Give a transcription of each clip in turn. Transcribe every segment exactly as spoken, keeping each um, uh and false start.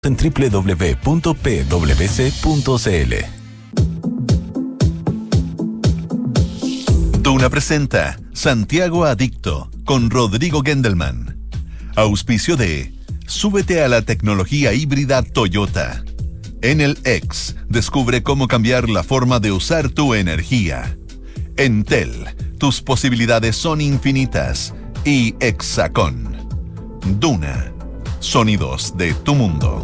en doble u doble u doble u punto p w c punto c l. Duna presenta Santiago Adicto con Rodrigo Gendelman. Auspicio de Súbete a la tecnología híbrida Toyota. En el X, descubre cómo cambiar la forma de usar tu energía. Entel, tus posibilidades son infinitas. Y Hexacón. Duna, sonidos de tu mundo.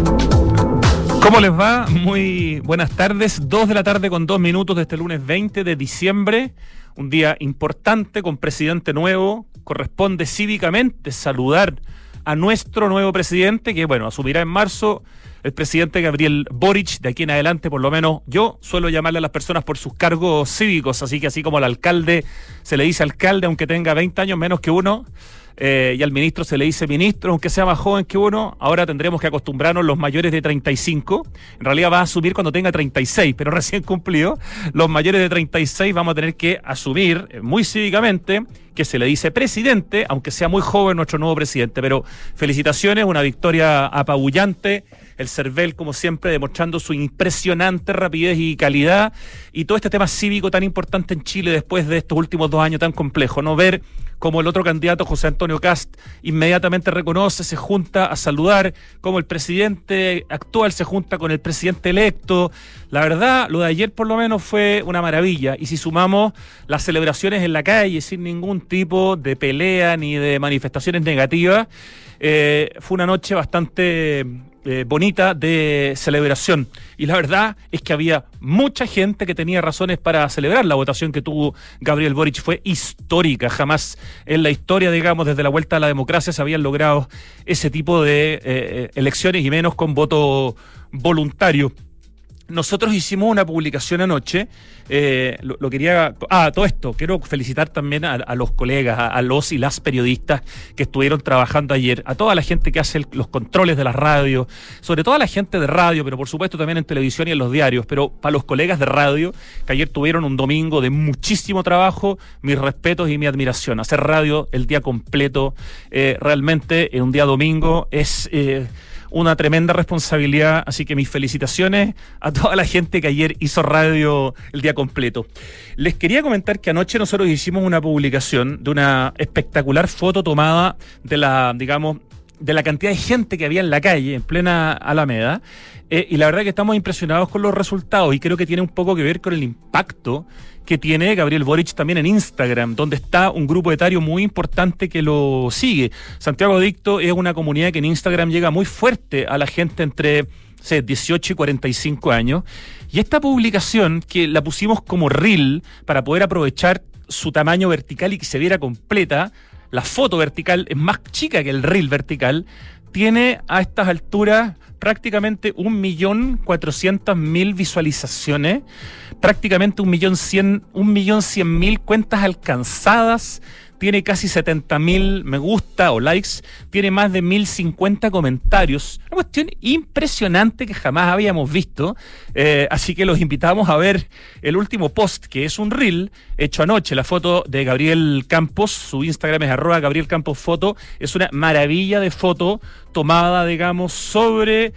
¿Cómo les va? Muy buenas tardes. Dos de la tarde con dos minutos de este lunes veinte de diciembre. Un día importante con presidente nuevo. Corresponde cívicamente saludar a nuestro nuevo presidente, que bueno, asumirá en marzo. El presidente Gabriel Boric. De aquí en adelante, por lo menos yo suelo llamarle a las personas por sus cargos cívicos, así que así como al alcalde se le dice alcalde aunque tenga veinte años menos que uno, eh, y al ministro se le dice ministro aunque sea más joven que uno, ahora tendremos que acostumbrarnos los mayores de treinta y cinco, en realidad va a asumir cuando tenga treinta y seis, pero recién cumplido, los mayores de treinta y seis vamos a tener que asumir eh, muy cívicamente que se le dice presidente, aunque sea muy joven nuestro nuevo presidente. Pero felicitaciones, una victoria apabullante, el CERVEL como siempre demostrando su impresionante rapidez y calidad, y todo este tema cívico tan importante en Chile después de estos últimos dos años tan complejos, ¿no? Ver cómo el otro candidato, José Antonio Kast, inmediatamente reconoce, se junta a saludar, cómo el presidente actual se junta con el presidente electo. La verdad, lo de ayer por lo menos fue una maravilla, y si sumamos las celebraciones en la calle sin ningún tipo de pelea ni de manifestaciones negativas, eh, fue una noche bastante eh, bonita de celebración, y la verdad es que había mucha gente que tenía razones para celebrar. La votación que tuvo Gabriel Boric fue histórica, jamás en la historia, digamos, desde la vuelta a la democracia se habían logrado ese tipo de eh, elecciones, y menos con voto voluntario. Nosotros hicimos una publicación anoche, eh, lo, lo quería... Ah, todo esto, quiero felicitar también a, a los colegas, a, a los y las periodistas que estuvieron trabajando ayer, a toda la gente que hace el, los controles de las radios, sobre todo a la gente de radio, pero por supuesto también en televisión y en los diarios, pero para los colegas de radio, que ayer tuvieron un domingo de muchísimo trabajo, mis respetos y mi admiración. Hacer radio el día completo, eh, realmente en un día domingo es... Eh, una tremenda responsabilidad, así que mis felicitaciones a toda la gente que ayer hizo radio el día completo. Les quería comentar que anoche nosotros hicimos una publicación de una espectacular foto tomada de la, digamos, de la cantidad de gente que había en la calle, en plena Alameda, eh, y la verdad que estamos impresionados con los resultados, y creo que tiene un poco que ver con el impacto que tiene Gabriel Boric también en Instagram, donde está un grupo etario muy importante que lo sigue. Santiago Adicto es una comunidad que en Instagram llega muy fuerte a la gente entre sé, dieciocho y cuarenta y cinco años, y esta publicación, que la pusimos como reel para poder aprovechar su tamaño vertical y que se viera completa, la foto vertical es más chica que el reel vertical, tiene a estas alturas prácticamente un millón cuatrocientas mil visualizaciones, prácticamente un millón cien, un millón cien mil cuentas alcanzadas, tiene casi setenta mil me gusta o likes, tiene más de mil cincuenta comentarios, una cuestión impresionante que jamás habíamos visto, eh, así que los invitamos a ver el último post, que es un reel hecho anoche, la foto de Gabriel Campos, su Instagram es arroba Gabriel Campos Foto, es una maravilla de foto tomada, digamos, sobre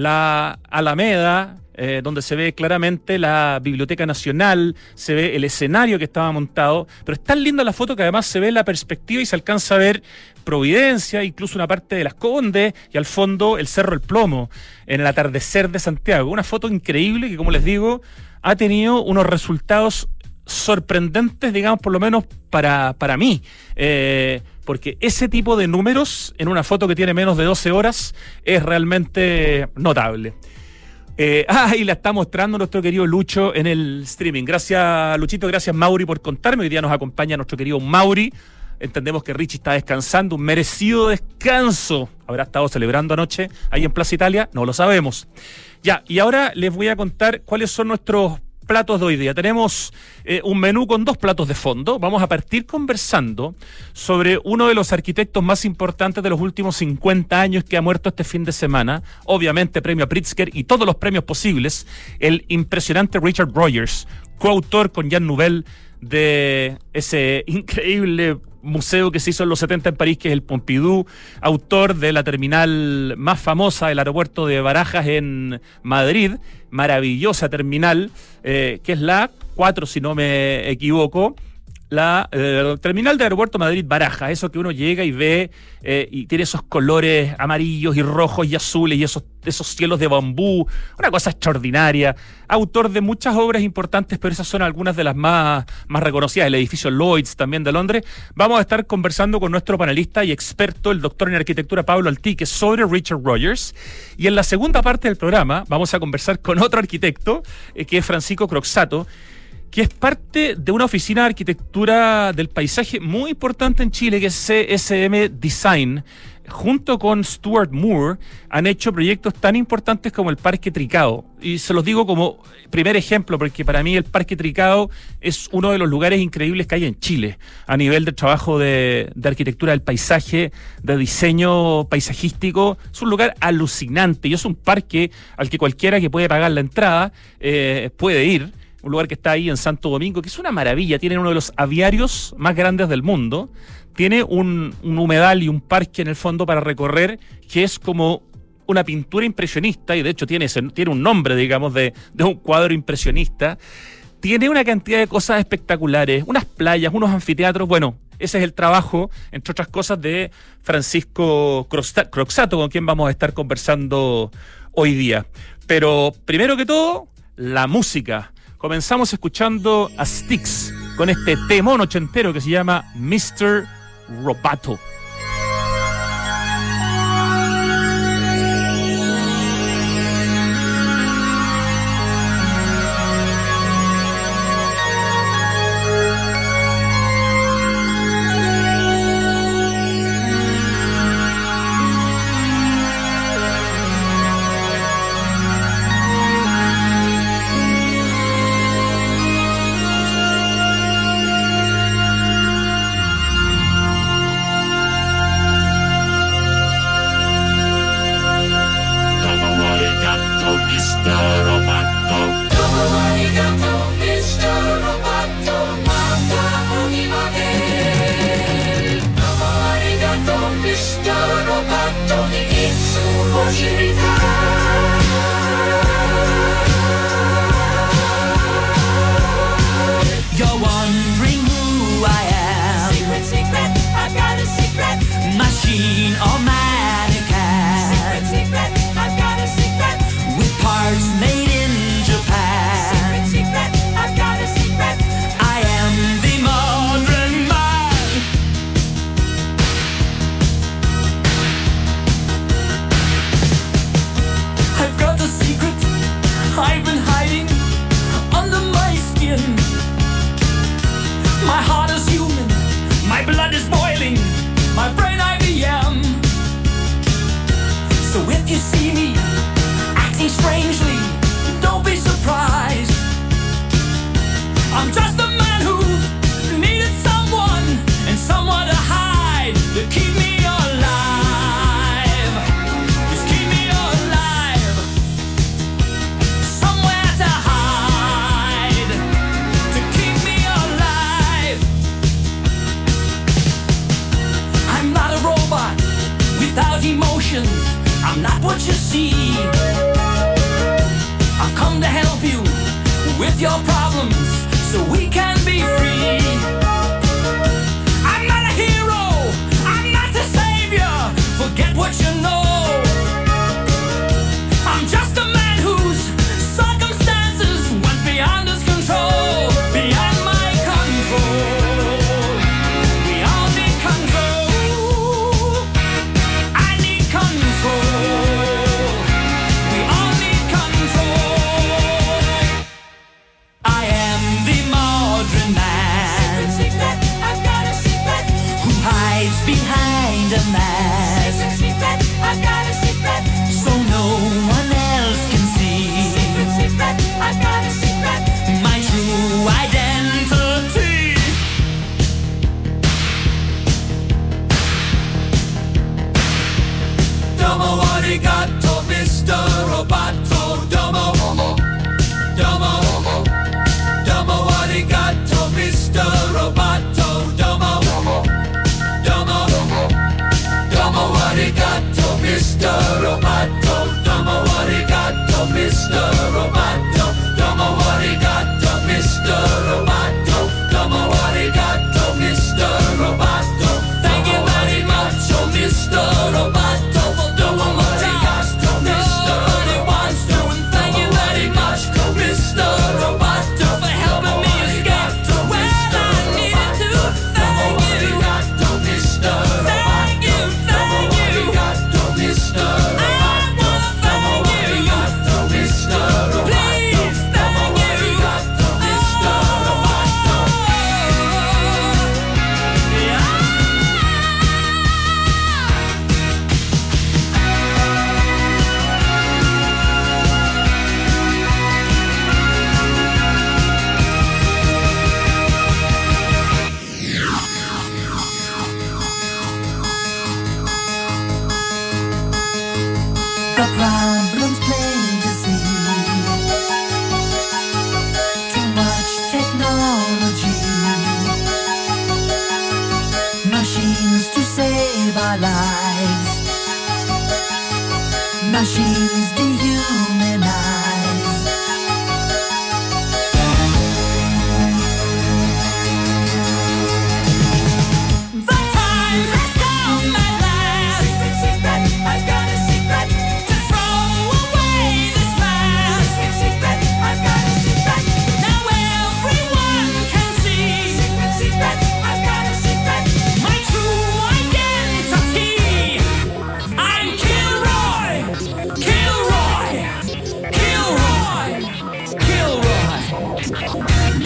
la Alameda, Eh, donde se ve claramente la Biblioteca Nacional, se ve el escenario que estaba montado, pero es tan linda la foto que además se ve la perspectiva y se alcanza a ver Providencia, incluso una parte de Las Condes, y al fondo el Cerro El Plomo, en el atardecer de Santiago. Una foto increíble que, como les digo, ha tenido unos resultados sorprendentes, digamos, por lo menos para, para mí, eh, porque ese tipo de números en una foto que tiene menos de doce horas es realmente notable. Eh, ah, y la está mostrando nuestro querido Lucho en el streaming. Gracias, Luchito, gracias, Mauri, por contarme. Hoy día nos acompaña nuestro querido Mauri. Entendemos que Richie está descansando, un merecido descanso. ¿Habrá estado celebrando anoche ahí en Plaza Italia? No lo sabemos. Ya, y ahora les voy a contar cuáles son nuestros platos de hoy día. Tenemos eh, un menú con dos platos de fondo. Vamos a partir conversando sobre uno de los arquitectos más importantes de los últimos cincuenta años que ha muerto este fin de semana. Obviamente premio a Pritzker y todos los premios posibles. El impresionante Richard Rogers, coautor con Jan Nouvel de ese increíble museo que se hizo en los setenta en París, que es el Pompidou, autor de la terminal más famosa del aeropuerto de Barajas en Madrid, maravillosa terminal, eh, que es la cuatro, si no me equivoco, la eh, terminal del aeropuerto Madrid-Barajas, eso que uno llega y ve eh, y tiene esos colores amarillos y rojos y azules y esos, esos cielos de bambú, una cosa extraordinaria. Autor de muchas obras importantes, pero esas son algunas de las más, más reconocidas. El edificio Lloyds, también de Londres. Vamos a estar conversando con nuestro panelista y experto, el doctor en arquitectura Pablo Altique, sobre Richard Rogers. Y en la segunda parte del programa vamos a conversar con otro arquitecto, eh, que es Francisco Croxatto, que es parte de una oficina de arquitectura del paisaje muy importante en Chile, que es C S M Design. Junto con Stuart Moore han hecho proyectos tan importantes como el Parque Tricao. Y se los digo como primer ejemplo, porque para mí el Parque Tricao es uno de los lugares increíbles que hay en Chile, a nivel de trabajo de, de arquitectura del paisaje, de diseño paisajístico. Es un lugar alucinante y es un parque al que cualquiera que puede pagar la entrada eh, puede ir. Un lugar que está ahí en Santo Domingo, que es una maravilla. Tiene uno de los aviarios más grandes del mundo. Tiene un, un humedal y un parque en el fondo para recorrer, que es como una pintura impresionista, y de hecho tiene, tiene un nombre, digamos, de, de un cuadro impresionista. Tiene una cantidad de cosas espectaculares, unas playas, unos anfiteatros. Bueno, ese es el trabajo, entre otras cosas, de Francisco Croxatto, con quien vamos a estar conversando hoy día. Pero primero que todo, la música. Comenzamos escuchando a Styx con este temón ochentero que se llama mister Roboto. I am the modern man. mister Roboto. Domo arigato, mister Roboto. Domo arigato, mister Roboto. Thank you very much, oh mister Roboto. Domo arigato, mister Roboto. Thank you very much, mister Roboto, for helping me escape to where I needed to. Thank you, mister Thank you, thank you, mister I wanna thank you, mister Please, thank you, mister Roboto. The problems plain to see. Too much technology. Machines to save our lives. Machines dehumanize. The time has come at last. Secret, secret, I've got a secret to throw away this mask. Secret, secret, I've got a secret. Now everyone can see. Secret, secret, I've got a secret. My true identity. I'm Kilroy. Kilroy. Kilroy. Kilroy.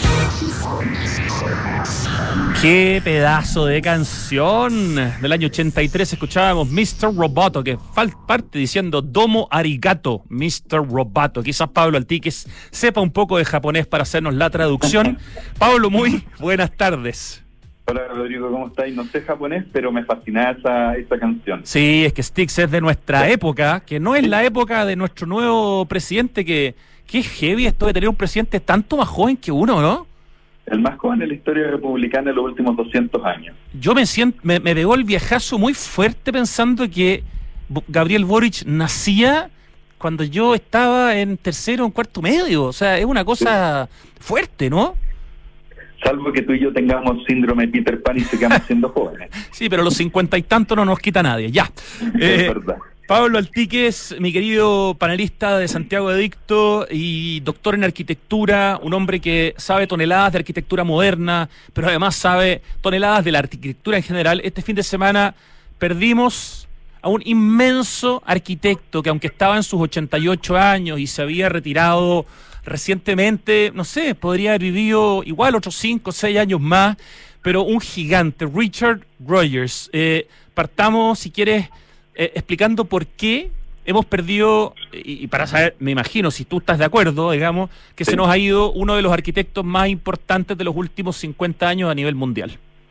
Qué pedazo de canción. Del año ochenta y tres escuchábamos mister Roboto, que fal- parte diciendo Domo arigato, mister Roboto. Quizás Pablo Altiques sepa un poco de japonés para hacernos la traducción. Pablo, muy buenas tardes. Hola Rodrigo, ¿cómo estáis? No sé japonés, pero me fascina esa, esa canción. Sí, es que Styx es de nuestra época, que no es la época de nuestro nuevo presidente, que, que es heavy esto de tener un presidente tanto más joven que uno, ¿no? El más joven de la historia republicana en los últimos doscientos años. Yo me siento, me, me pegó el viajazo muy fuerte pensando que Bo- Gabriel Boric nacía cuando yo estaba en tercero o en cuarto medio. O sea, es una cosa fuerte, ¿no? Salvo que tú y yo tengamos síndrome Peter Pan y sigamos siendo jóvenes. Sí, pero los cincuenta y tantos no nos quita nadie. Ya. Es Eh, verdad. Pablo Altiques, mi querido panelista de Santiago Adicto y doctor en arquitectura, un hombre que sabe toneladas de arquitectura moderna, pero además sabe toneladas de la arquitectura en general. Este fin de semana perdimos a un inmenso arquitecto que, aunque estaba en sus ochenta y ocho años y se había retirado recientemente, no sé, podría haber vivido igual otros cinco o seis años más, pero un gigante, Richard Rogers. Eh, partamos, si quieres, eh, explicando por qué hemos perdido, y, y para saber, me imagino, si tú estás de acuerdo, digamos, que Sí. se nos ha ido uno de los arquitectos más importantes de los últimos cincuenta años a nivel mundial.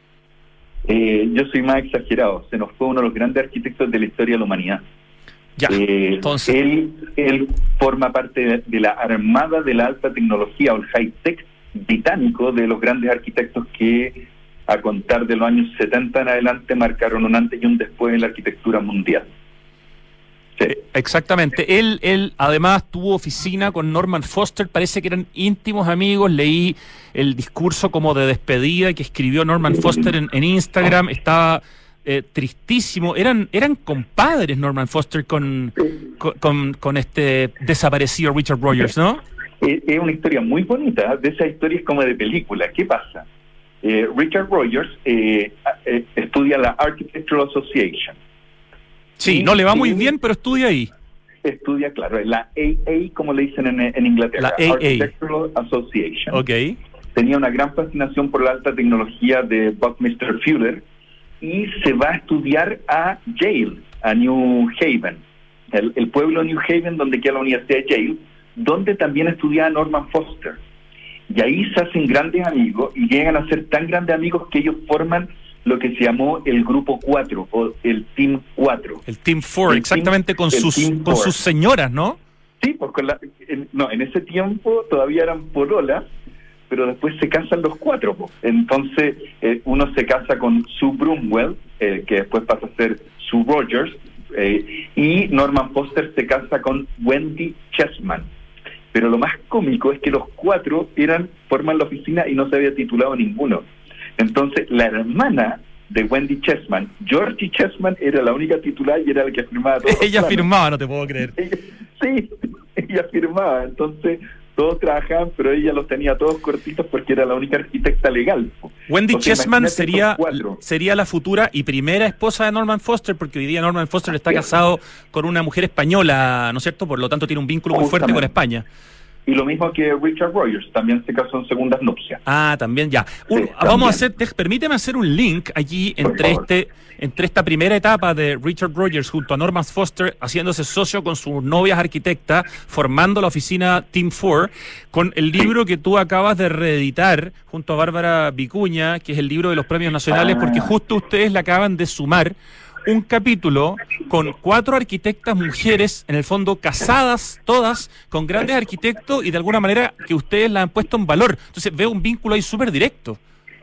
Eh, yo soy más exagerado. Se nos fue uno de los grandes arquitectos de la historia de la humanidad. Ya, Eh, entonces... él, él forma parte de, de la armada de la alta tecnología o el high-tech británico, de los grandes arquitectos que, a contar de los años setenta en adelante, marcaron un antes y un después en la arquitectura mundial. Sí. Exactamente. Él, él además tuvo oficina con Norman Foster, parece que eran íntimos amigos. Leí el discurso como de despedida que escribió Norman Foster en, en Instagram. Estaba eh, tristísimo. Eran, eran compadres Norman Foster con, con, con, con este desaparecido Richard Rogers, ¿no? Es es una historia muy bonita, de esas historias como de película. ¿Qué pasa? Eh, Richard Rogers eh, eh, estudia la Architectural Association. Sí, no le va muy bien, pero estudia ahí. Estudia, claro, la A A, como le dicen en, en Inglaterra, La A A. Architectural Association. Ok. Tenía una gran fascinación por la alta tecnología de Buckminster Fuller y se va a estudiar a Yale, a New Haven, el, el pueblo de New Haven donde queda la Universidad de Yale, donde también estudiaba Norman Foster. Y ahí se hacen grandes amigos y llegan a ser tan grandes amigos que ellos forman lo que se llamó el Grupo cuatro o el Team cuatro. El Team Four, El exactamente, team- con el sus Team con Four. sus señoras, ¿no? Sí, porque la, en, no, en ese tiempo todavía eran pololas, pero después se casan los cuatro. Po. Entonces eh, uno se casa con Sue Brumwell, eh, que después pasa a ser Sue Rogers, Eh, y Norman Foster se casa con Wendy Chessman. Pero lo más cómico es que los cuatro eran forman la oficina y no se había titulado ninguno. Entonces, la hermana de Wendy Chessman, Georgie Chessman, era la única titular y era la que firmaba todos los Ella planos. firmaba, no te puedo creer. Ella- sí, ella firmaba. Entonces, todos trabajaban, pero ella los tenía todos cortitos porque era la única arquitecta legal. Wendy O sea, Chessman imagínate sería, estos cuatro. sería la futura y primera esposa de Norman Foster, porque hoy día Norman Foster está casado con una mujer española, ¿no es cierto? Por lo tanto tiene un vínculo muy fuerte con Justamente. España. Y lo mismo que Richard Rogers, también se casó en segundas nupcias. Ah, también ya. Un- Sí, vamos también. a hacer, te- permíteme hacer un link allí Por entre favor. este, entre esta primera etapa de Richard Rogers junto a Norman Foster, haciéndose socio con sus novias arquitectas, formando la oficina Team Four, con el libro que tú acabas de reeditar junto a Bárbara Vicuña, que es el libro de los premios nacionales, Ah. porque justo ustedes le acaban de sumar un capítulo con cuatro arquitectas mujeres, en el fondo casadas todas, con grandes arquitectos y de alguna manera que ustedes la han puesto en valor. Entonces veo un vínculo ahí súper directo.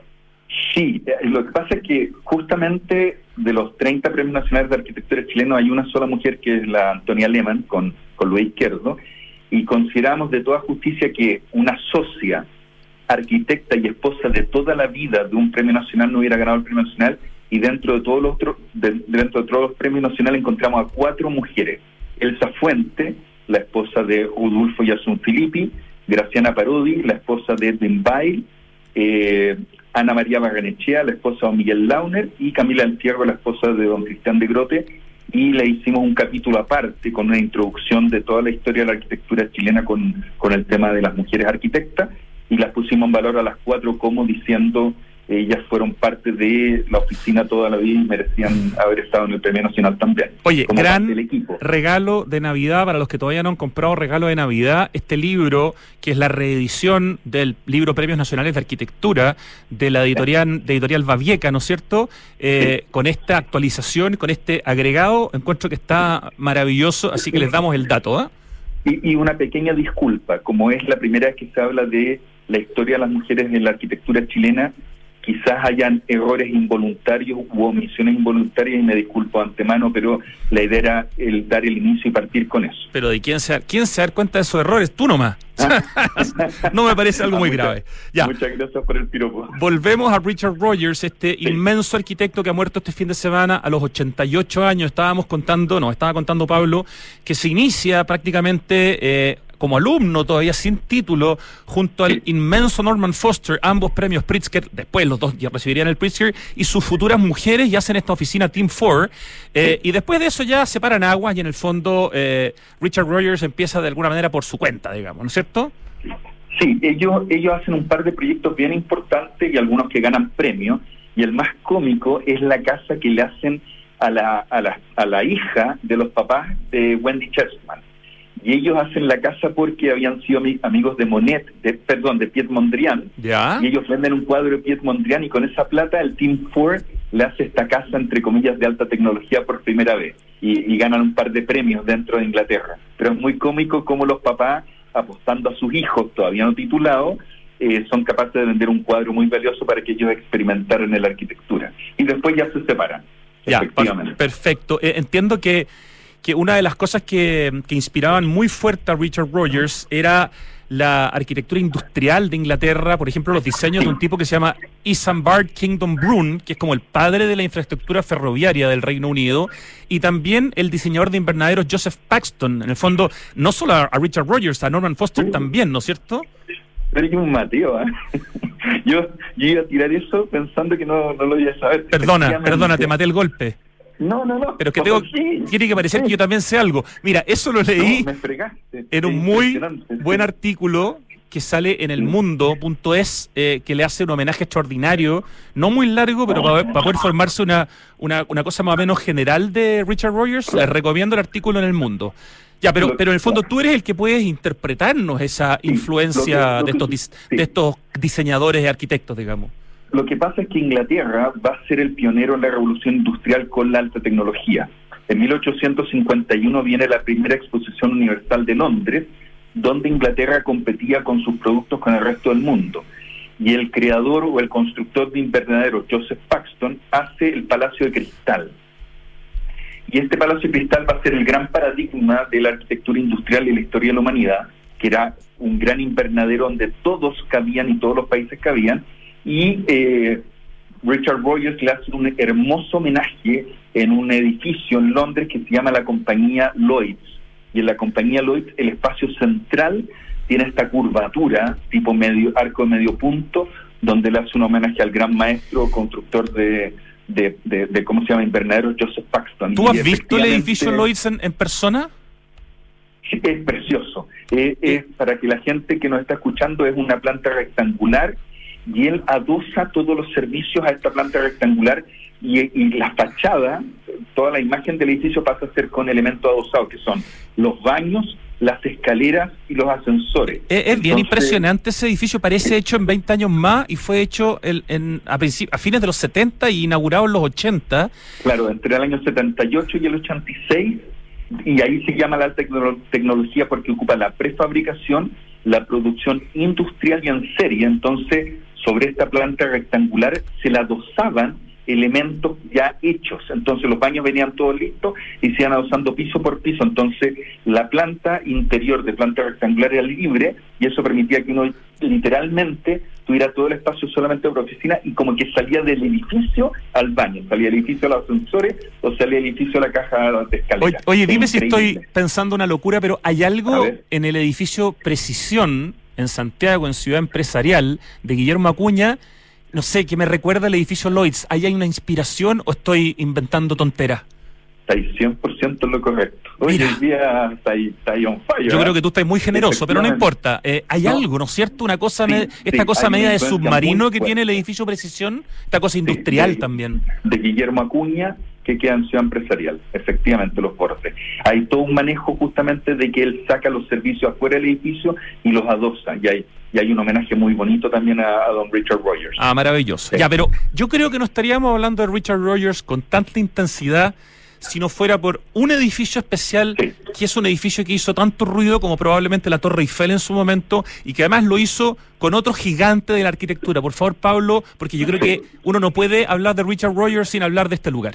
Sí, eh, lo que pasa es que justamente de los treinta premios nacionales de arquitectura chilenos hay una sola mujer que es la Antonia Lehmann con, con Luis Izquierdo, y consideramos de toda justicia que una socia, arquitecta y esposa de toda la vida de un premio nacional no hubiera ganado el premio nacional, y dentro de todos los otros, de- dentro de todos los premios nacionales encontramos a cuatro mujeres: Elsa Fuente, la esposa de Udulfo Yasun Filippi; Graciana Parodi, la esposa de Edwin Bail; eh, Ana María Barrenechea, la esposa de don Miguel Launer; y Camila Entierro, la esposa de don Cristian de Grote. Y le hicimos un capítulo aparte con una introducción de toda la historia de la arquitectura chilena con, con el tema de las mujeres arquitectas, y las pusimos en valor a las cuatro como diciendo ellas fueron parte de la oficina toda la vida y merecían haber estado en el Premio Nacional también. Oye, como gran parte del equipo. regalo de Navidad para los que todavía no han comprado regalo de Navidad, este libro, que es la reedición del libro Premios Nacionales de Arquitectura de la editorial, de editorial Babieca, ¿no es cierto? Eh, con esta actualización, con este agregado, encuentro que está maravilloso, así que les damos el dato, ¿ah? Y, y una pequeña disculpa, como es la primera vez que se habla de la historia de las mujeres en la arquitectura chilena, quizás hayan errores involuntarios u omisiones involuntarias, y me disculpo de antemano, pero la idea era el dar el inicio y partir con eso. Pero ¿de quién se, da- quién se da cuenta de esos errores? Tú nomás. No me parece algo muy Muchas- grave. Ya. Muchas gracias por el piropo. Volvemos a Richard Rogers, este inmenso arquitecto que ha muerto este fin de semana a los ochenta y ocho años. Estábamos contando, no, estaba contando Pablo, que se inicia prácticamente eh, como alumno, todavía sin título, junto al Sí. inmenso Norman Foster, ambos premios Pritzker, después los dos ya recibirían el Pritzker, y sus futuras mujeres y hacen esta oficina Team Four, eh, y después de eso ya separan aguas y en el fondo eh, Richard Rogers empieza de alguna manera por su cuenta, digamos, ¿no es cierto? Sí, ellos, ellos hacen un par de proyectos bien importantes y algunos que ganan premios, y el más cómico es la casa que le hacen a la, a la, a la hija de los papás de Wendy Chessman. Y ellos hacen la casa porque habían sido ami- amigos de Monet, de, perdón, de Piet Mondrian, Ya. y ellos venden un cuadro de Piet Mondrian, y con esa plata el Team Four le hace esta casa, entre comillas, de alta tecnología por primera vez, y, y ganan un par de premios dentro de Inglaterra. Pero es muy cómico cómo los papás, apostando a sus hijos todavía no titulados, eh, son capaces de vender un cuadro muy valioso para que ellos experimentaran en la arquitectura. Y después ya se separan, Ya, efectivamente. perfecto. Eh, entiendo que, que una de las cosas que, que inspiraban muy fuerte a Richard Rogers era la arquitectura industrial de Inglaterra, por ejemplo, los diseños de un tipo que se llama Isambard Kingdom Brune, que es como el padre de la infraestructura ferroviaria del Reino Unido, y también el diseñador de invernaderos Joseph Paxton. En el fondo, no solo a, a Richard Rogers, a Norman Foster Sí. también, ¿no es cierto? Pero yo un Mateo, ¿eh? yo, yo iba a tirar eso pensando que no, no lo iba a saber. Perdona, Efectivamente. perdona, te maté el golpe. No, no, no. Pero es que Como tengo, sí. tiene que parecer que yo también sé algo. Mira, eso lo leí No, me fregaste. en un Es muy impresionante. buen artículo que sale en el mundo punto es, eh, que le hace un homenaje extraordinario, no muy largo, pero para, para poder formarse una, una, una cosa más o menos general de Richard Rogers. Les recomiendo el artículo en el mundo. Ya, pero, pero en el fondo tú eres el que puedes interpretarnos esa Sí, influencia lo que- lo de, que- estos, dis- sí. de estos diseñadores y arquitectos, digamos. Lo que pasa es que Inglaterra va a ser el pionero en la revolución industrial con la alta tecnología. En mil ochocientos cincuenta y uno viene la primera exposición universal de Londres, donde Inglaterra competía con sus productos con el resto del mundo. Y el creador o el constructor de invernaderos, Joseph Paxton, hace el Palacio de Cristal. Y este Palacio de Cristal va a ser el gran paradigma de la arquitectura industrial y la historia de la humanidad, que era un gran invernadero donde todos cabían y todos los países cabían, y eh, Richard Rogers le hace un hermoso homenaje en un edificio en Londres que se llama la compañía Lloyds, y en la compañía Lloyds el espacio central tiene esta curvatura tipo medio arco de medio punto, donde le hace un homenaje al gran maestro constructor de, de, de, de ¿cómo se llama? Invernadero, Joseph Paxton. ¿Tú has visto el edificio Lloyds en, en persona? Es precioso. Eh, es, para que la gente que nos está escuchando, es una planta rectangular y él adosa todos los servicios a esta planta rectangular y, y la fachada, toda la imagen del edificio pasa a ser con elementos adosados, que son los baños, las escaleras y los ascensores. Es, es Entonces, bien impresionante ese edificio, parece hecho en veinte años más y fue hecho el, en, a, a fines de los setenta y inaugurado en los ochenta. Claro, entre el año setenta y ocho y el ochenta y seis, y ahí se llama la alta tecnología porque ocupa la prefabricación, la producción industrial y en serie. Entonces, sobre esta planta rectangular se la adosaban elementos ya hechos. Entonces los baños venían todos listos y se iban adosando piso por piso. Entonces la planta interior de planta rectangular era libre y eso permitía que uno literalmente tuviera todo el espacio solamente para oficina y como que salía del edificio al baño, salía del edificio a los ascensores o salía del edificio a la caja de escalera. Oye, oye dime si estoy pensando una locura, pero ¿hay algo en el edificio Precisión en Santiago, en Ciudad Empresarial, de Guillermo Acuña, no sé, que me recuerda al edificio Lloyds? ¿Ahí hay una inspiración o estoy inventando tonteras? Está ahí cien por ciento lo correcto. Hoy el día está ahí, está ahí on fire. Yo ¿eh? creo que tú estás muy generoso, pero no importa. Eh, hay no. algo, ¿no es cierto? Una cosa, sí, me, esta sí, cosa media de submarino que tiene el edificio Precisión, esta cosa industrial sí, de, también. De Guillermo Acuña, que queda en Ciudad Empresarial, efectivamente, los bordes. Hay todo un manejo justamente de que él saca los servicios afuera del edificio y los adosa, y hay, y hay un homenaje muy bonito también a, a don Richard Rogers. Ah, maravilloso. Sí. Ya, pero yo creo que no estaríamos hablando de Richard Rogers con tanta intensidad si no fuera por un edificio especial, sí. que es un edificio que hizo tanto ruido como probablemente la Torre Eiffel en su momento, y que además lo hizo con otro gigante de la arquitectura. Por favor, Pablo, porque yo creo sí. que uno no puede hablar de Richard Rogers sin hablar de este lugar.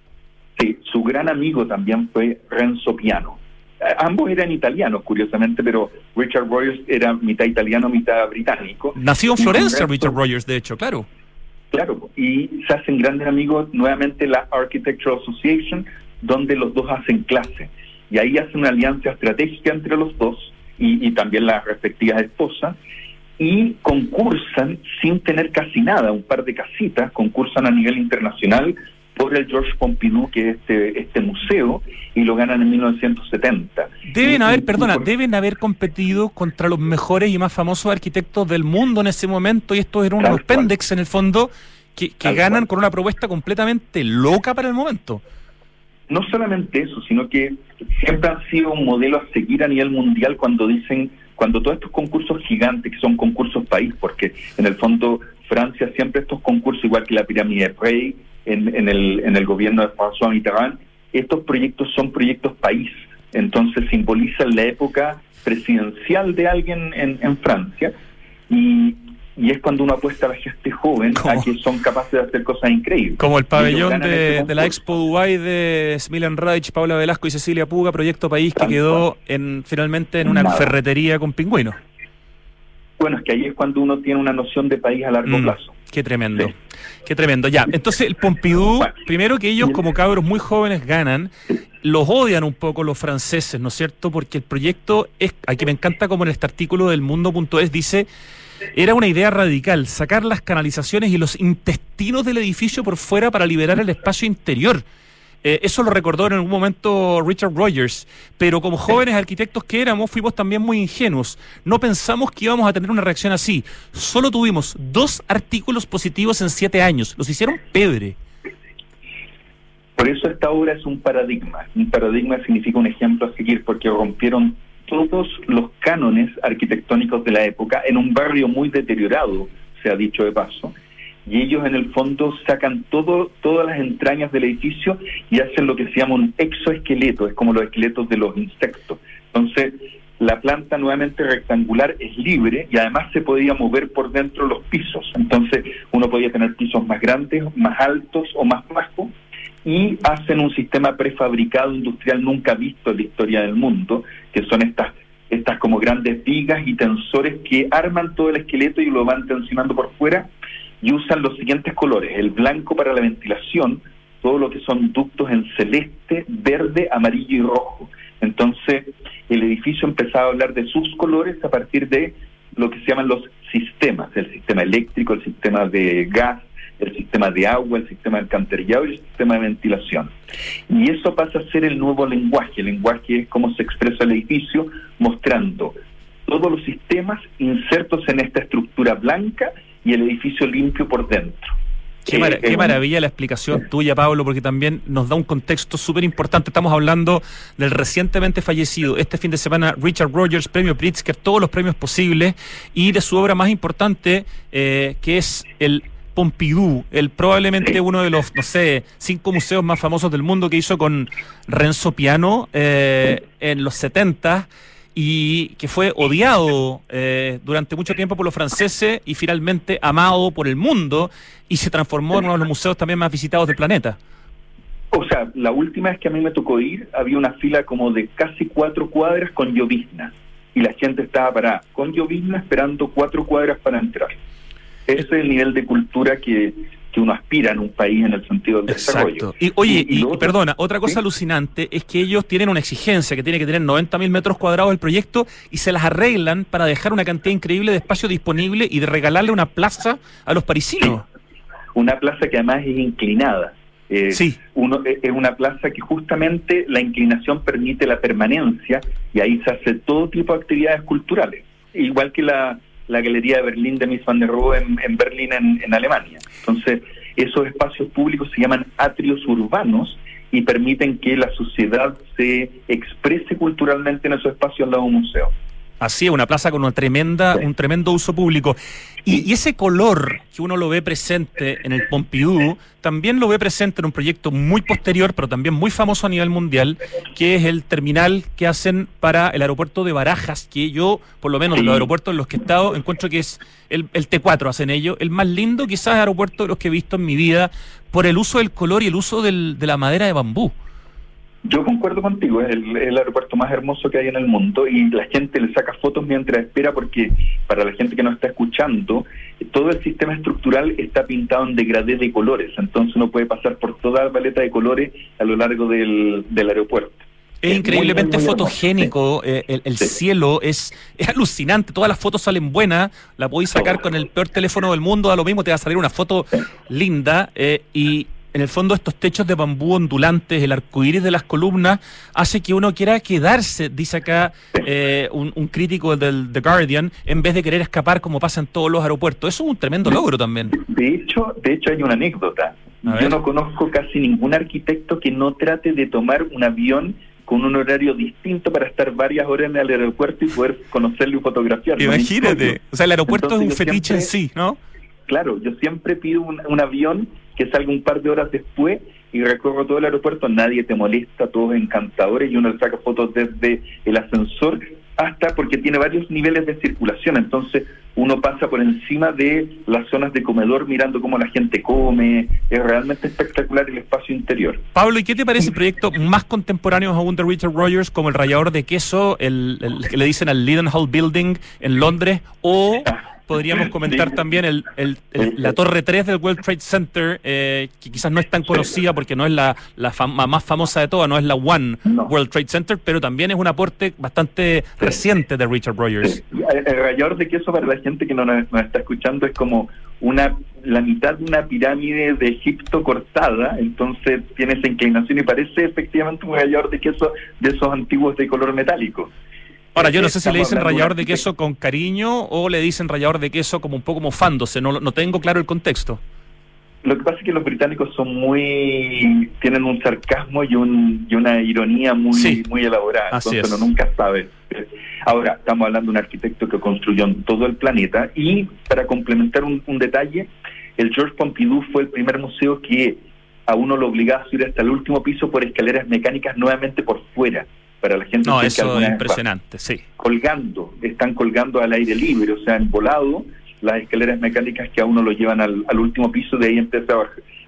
Sí, su gran amigo también fue Renzo Piano. Ambos eran italianos, curiosamente, pero Richard Rogers era mitad italiano, mitad británico. Nació en Florencia, Renzo, Richard Rogers, de hecho, claro. Claro, y se hacen grandes amigos nuevamente la Architectural Association, donde los dos hacen clase. Y ahí hacen una alianza estratégica entre los dos, y, y también las respectivas esposas, y concursan sin tener casi nada, un par de casitas, concursan a nivel internacional por el Georges Pompidou, que es este, este museo, y lo ganan en mil novecientos setenta. Deben y, haber, y, perdona, y por... deben haber competido contra los mejores y más famosos arquitectos del mundo en ese momento, y estos eran unos pendex en el fondo que, que ganan cual. con una propuesta completamente loca para el momento. No solamente eso, sino que siempre han sido un modelo a seguir a nivel mundial cuando dicen, cuando todos estos concursos gigantes, que son concursos país, porque en el fondo Francia siempre estos concursos, igual que la pirámide de Rey, En, en el en el gobierno de François Mitterrand, estos proyectos son proyectos país, entonces simbolizan la época presidencial de alguien en, en Francia, y, y es cuando uno apuesta a la gente joven ¿Cómo? a que son capaces de hacer cosas increíbles. Como el pabellón de, de la Expo Dubai de Smiljan Radic, Paula Velasco y Cecilia Puga, proyecto país que Tal quedó en finalmente en una Nada. ferretería con pingüinos. Bueno, es que ahí es cuando uno tiene una noción de país a largo mm, plazo. Qué tremendo, sí. qué tremendo. Ya, entonces el Pompidou, bueno, primero que ellos como cabros muy jóvenes ganan, los odian un poco los franceses, ¿no es cierto? Porque el proyecto es, aquí me encanta como en este artículo del mundo punto es dice, era una idea radical, sacar las canalizaciones y los intestinos del edificio por fuera para liberar el espacio interior. Eh, eso lo recordó en algún momento Richard Rogers, pero como jóvenes arquitectos que éramos, fuimos también muy ingenuos. No pensamos que íbamos a tener una reacción así. Solo tuvimos dos artículos positivos en siete años. Los hicieron pebre. Por eso esta obra es un paradigma. Un paradigma significa un ejemplo a seguir, porque rompieron todos los cánones arquitectónicos de la época en un barrio muy deteriorado, se ha dicho de paso. Y ellos en el fondo sacan todo, todas las entrañas del edificio y hacen lo que se llama un exoesqueleto, es como los esqueletos de los insectos. Entonces, la planta nuevamente rectangular es libre y además se podía mover por dentro los pisos. Entonces, uno podía tener pisos más grandes, más altos o más bajos, y hacen un sistema prefabricado industrial nunca visto en la historia del mundo, que son estas estas como grandes vigas y tensores que arman todo el esqueleto y lo van tensionando por fuera, y usan los siguientes colores: el blanco para la ventilación, todo lo que son ductos en celeste, verde, amarillo y rojo. Entonces el edificio empezaba a hablar de sus colores a partir de lo que se llaman los sistemas: el sistema eléctrico, el sistema de gas, el sistema de agua, el sistema de alcantarillado y el sistema de ventilación. Y eso pasa a ser el nuevo lenguaje. El lenguaje es cómo se expresa el edificio, mostrando todos los sistemas insertos en esta estructura blanca y el edificio limpio por dentro. Qué, mar- eh, qué maravilla la explicación tuya, Pablo, porque también nos da un contexto súper importante. Estamos hablando del recientemente fallecido este fin de semana Richard Rogers, premio Pritzker, todos los premios posibles, y de su obra más importante, eh, que es el Pompidou, el probablemente uno de los, no sé, cinco museos más famosos del mundo, que hizo con Renzo Piano eh, en los setenta, y que fue odiado eh, durante mucho tiempo por los franceses y finalmente amado por el mundo, y se transformó en uno de los museos también más visitados del planeta. O sea, la última vez que a mí me tocó ir, había una fila como de casi cuatro cuadras con llovizna, y la gente estaba parada con llovizna esperando cuatro cuadras para entrar. Ese es el nivel de cultura que, que uno aspira en un país en el sentido del Exacto. desarrollo. Y oye, y, y, y otro, perdona, otra cosa ¿sí? alucinante es que ellos tienen una exigencia que tiene que tener noventa mil metros cuadrados el proyecto, y se las arreglan para dejar una cantidad increíble de espacio disponible y de regalarle una plaza a los parisinos. Sí. Una plaza que además es inclinada. Eh, sí. Uno, es una plaza que justamente la inclinación permite la permanencia, y ahí se hace todo tipo de actividades culturales, igual que la la Galería de Berlín de Mies van der Rohe en, en Berlín, en, en Alemania. Entonces, esos espacios públicos se llaman atrios urbanos y permiten que la sociedad se exprese culturalmente en esos espacios al lado de un museo. Así es, una plaza con una tremenda, sí. un tremendo uso público. Y, y ese color que uno lo ve presente en el Pompidou, también lo ve presente en un proyecto muy posterior, pero también muy famoso a nivel mundial, que es el terminal que hacen para el aeropuerto de Barajas, que yo, por lo menos, sí. de los aeropuertos en los que he estado, encuentro que es el, el T cuatro, hacen ellos, el más lindo quizás aeropuerto de los que he visto en mi vida, por el uso del color y el uso del, de la madera de bambú. Yo concuerdo contigo, es el, el aeropuerto más hermoso que hay en el mundo, y la gente le saca fotos mientras espera, porque para la gente que nos está escuchando, todo el sistema estructural está pintado en degradé de colores, entonces uno puede pasar por toda la paleta de colores a lo largo del, del aeropuerto. Es, es increíblemente muy, muy, muy fotogénico, sí. eh, el, el sí. cielo es, es alucinante, todas las fotos salen buenas, la podéis sacar oh. con el peor teléfono del mundo, da lo mismo, te va a salir una foto sí. linda, eh, y en el fondo estos techos de bambú ondulantes, el arcoíris de las columnas, hace que uno quiera quedarse, dice acá eh, un, un crítico del The Guardian, en vez de querer escapar como pasa en todos los aeropuertos. Eso es un tremendo logro también. De hecho, de hecho hay una anécdota. Yo no conozco casi ningún arquitecto que no trate de tomar un avión con un horario distinto para estar varias horas en el aeropuerto y poder conocerlo y fotografiarlo. Imagínate, o sea, el aeropuerto Entonces, es un fetiche siempre, en sí, ¿no? Claro, yo siempre pido un, un avión que salga un par de horas después y recorro todo el aeropuerto, nadie te molesta, todos encantadores, y uno le saca fotos desde el ascensor hasta, porque tiene varios niveles de circulación, entonces uno pasa por encima de las zonas de comedor mirando cómo la gente come, es realmente espectacular el espacio interior. Pablo, ¿y qué te parece proyectos más contemporáneos aún de Richard Rogers, como el rallador de queso, el, el que le dicen al Leadenhall Building en Londres, o podríamos comentar también el, el, el, la Torre tres del World Trade Center, eh, que quizás no es tan conocida porque no es la, la fama, más famosa de todas, no es la One no. World Trade Center, pero también es un aporte bastante sí. reciente de Richard Rogers. Sí. El, el rallador de queso, para la gente que no nos, nos está escuchando, es como una la mitad de una pirámide de Egipto cortada, entonces tiene esa inclinación y parece efectivamente un rallador de queso de esos antiguos de color metálico. Ahora, yo no sé si le dicen rallador de queso con cariño o le dicen rallador de queso como un poco mofándose, no, no tengo claro el contexto. Lo que pasa es que los británicos son muy... tienen un sarcasmo y, un, y una ironía muy, sí, muy elaborada, entonces uno nunca sabe. Ahora, estamos hablando de un arquitecto que construyó en todo el planeta, y para complementar un, un detalle, el Georges Pompidou fue el primer museo que a uno lo obligaba a subir hasta el último piso por escaleras mecánicas nuevamente por fuera. Para la gente no, que eso es impresionante, va, sí. Colgando, están colgando al aire libre, o sea, en volado, las escaleras mecánicas que a uno lo llevan al, al último piso, de ahí empieza a,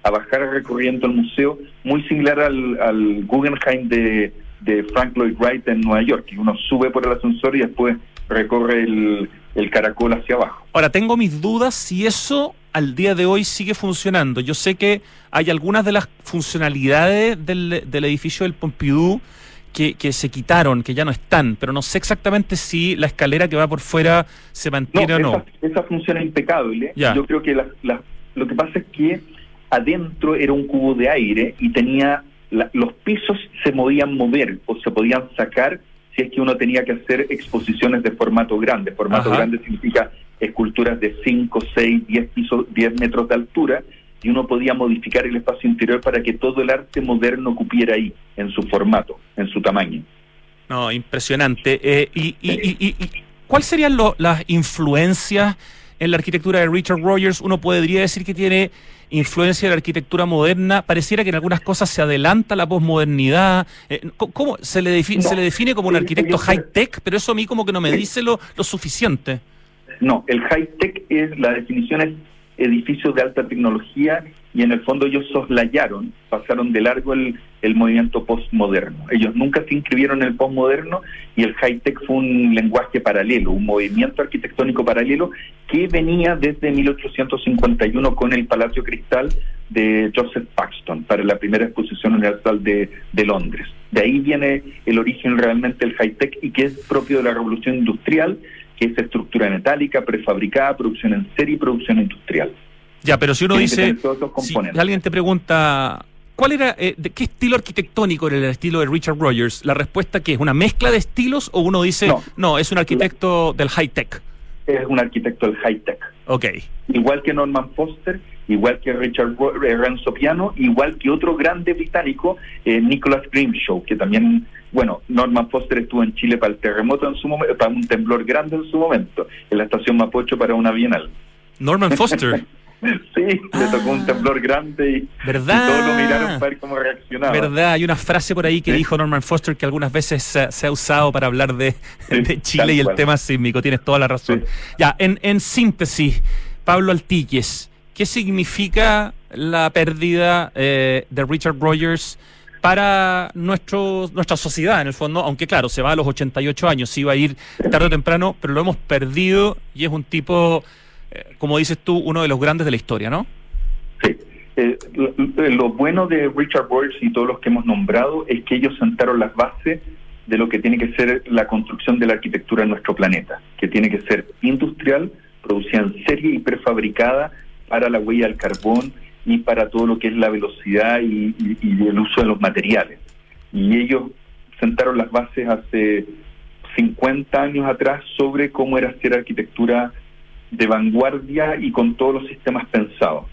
a bajar recorriendo el museo, muy similar al, al Guggenheim de, de Frank Lloyd Wright en Nueva York, que uno sube por el ascensor y después recorre el, el caracol hacia abajo. Ahora, tengo mis dudas si eso al día de hoy sigue funcionando. Yo sé que hay algunas de las funcionalidades del, del edificio del Pompidou que, que se quitaron, que ya no están, pero no sé exactamente si la escalera que va por fuera se mantiene no, o no. Esa, esa funciona impecable. Ya. Yo creo que la, la, lo que pasa es que adentro era un cubo de aire y tenía la, los pisos se podían mover o se podían sacar si es que uno tenía que hacer exposiciones de formato grande. Formato Ajá. grande significa esculturas de cinco, seis, diez pisos, diez metros de altura, y uno podía modificar el espacio interior para que todo el arte moderno cupiera ahí, en su formato, en su tamaño. No, impresionante. Eh, y, y, y, y, y ¿cuáles serían lo, las influencias en la arquitectura de Richard Rogers? Uno podría decir que tiene influencia de la arquitectura moderna. Pareciera que en algunas cosas se adelanta la posmodernidad. Eh, ¿Cómo se le, define, No, se le define como un sí, arquitecto sí, high-tech? Pero eso a mí como que no me dice lo, lo suficiente. No, el high-tech es, la definición es edificios de alta tecnología, y en el fondo ellos soslayaron, pasaron de largo el, el movimiento postmoderno. Ellos nunca se inscribieron en el postmoderno, y el high-tech fue un lenguaje paralelo, un movimiento arquitectónico paralelo que venía desde mil ochocientos cincuenta y uno con el Palacio Cristal de Joseph Paxton para la primera exposición universal de, de Londres. De ahí viene el origen realmente del high-tech, y que es propio de la revolución industrial, que es estructura metálica, prefabricada, producción en serie y producción industrial. Ya, pero si uno Tiene que dice, tener todos esos si componentes. alguien te pregunta, ¿cuál era, eh, de qué estilo arquitectónico era el estilo de Richard Rogers? La respuesta que es una mezcla de estilos, o uno dice, no, No. es un arquitecto del high-tech. Es un arquitecto del high-tech. Ok. Igual que Norman Foster, igual que Richard Ro- eh, Renzo Piano, igual que otro grande británico, eh, Nicholas Grimshaw, que también, bueno, Norman Foster estuvo en Chile para el terremoto en su momento, para un temblor grande en su momento, en la estación Mapocho para una bienal. Norman Foster. Sí, le Ah. tocó un temblor grande y, ¿Verdad? y todos lo miraron para ver cómo reaccionaba. ¿Verdad? Hay una frase por ahí que Sí. dijo Norman Foster que algunas veces se, se ha usado para hablar de, Sí, de Chile tal y el cual. tema sísmico. Tienes toda la razón. Sí. Ya, en, en síntesis, Pablo Altíquez, ¿qué significa la pérdida eh, de Richard Rogers para nuestro, nuestra sociedad, en el fondo? Aunque claro, se va a los ochenta y ocho años, se iba a ir tarde o temprano, pero lo hemos perdido, y es un tipo, eh, como dices tú, uno de los grandes de la historia, ¿no? Sí. Eh, lo, lo bueno de Richard Rogers y todos los que hemos nombrado es que ellos sentaron las bases de lo que tiene que ser la construcción de la arquitectura en nuestro planeta, que tiene que ser industrial, producida en serie y prefabricada para la huella del carbón y para todo lo que es la velocidad y, y, y el uso de los materiales. Y ellos sentaron las bases hace cincuenta años atrás sobre cómo era hacer arquitectura de vanguardia y con todos los sistemas pensados.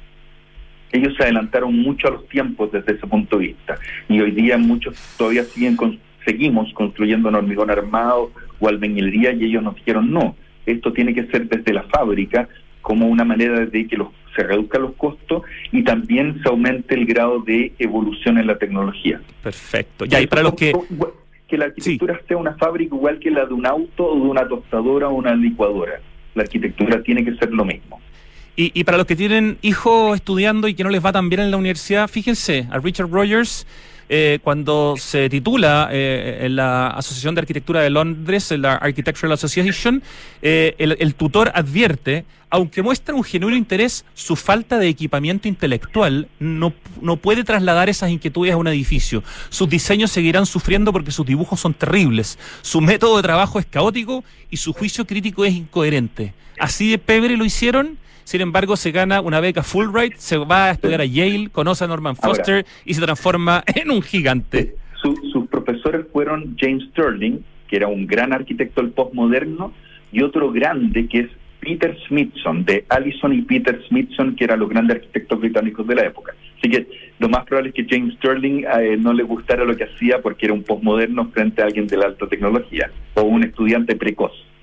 Ellos se adelantaron mucho a los tiempos desde ese punto de vista, y hoy día muchos todavía siguen con, seguimos construyendo en hormigón armado o albañilería, y ellos nos dijeron no, esto tiene que ser desde la fábrica, como una manera de que los, se reduzcan los costos y también se aumente el grado de evolución en la tecnología. Perfecto. Ya, y para los que... Que la arquitectura sí. sea una fábrica igual que la de un auto o de una tostadora o una licuadora. La arquitectura tiene que ser lo mismo. Y, y para los que tienen hijos estudiando y que no les va tan bien en la universidad, fíjense, a Richard Rogers, eh, cuando se titula eh, en la Asociación de Arquitectura de Londres, en la Architectural Association, eh, el, el tutor advierte, aunque muestra un genuino interés, su falta de equipamiento intelectual no, no puede trasladar esas inquietudes a un edificio. Sus diseños seguirán sufriendo porque sus dibujos son terribles, su método de trabajo es caótico y su juicio crítico es incoherente. Así de pebre lo hicieron. Sin embargo, se gana una beca Fulbright, se va a estudiar a Yale, conoce a Norman Foster Ahora, y se transforma en un gigante. Su, sus profesores fueron James Stirling, que era un gran arquitecto del postmoderno, y otro grande que es Peter Smithson, de Allison y Peter Smithson, que eran los grandes arquitectos británicos de la época. Así que lo más probable es que James Stirling eh, no le gustara lo que hacía porque era un postmoderno frente a alguien de la alta tecnología o un estudiante precoz.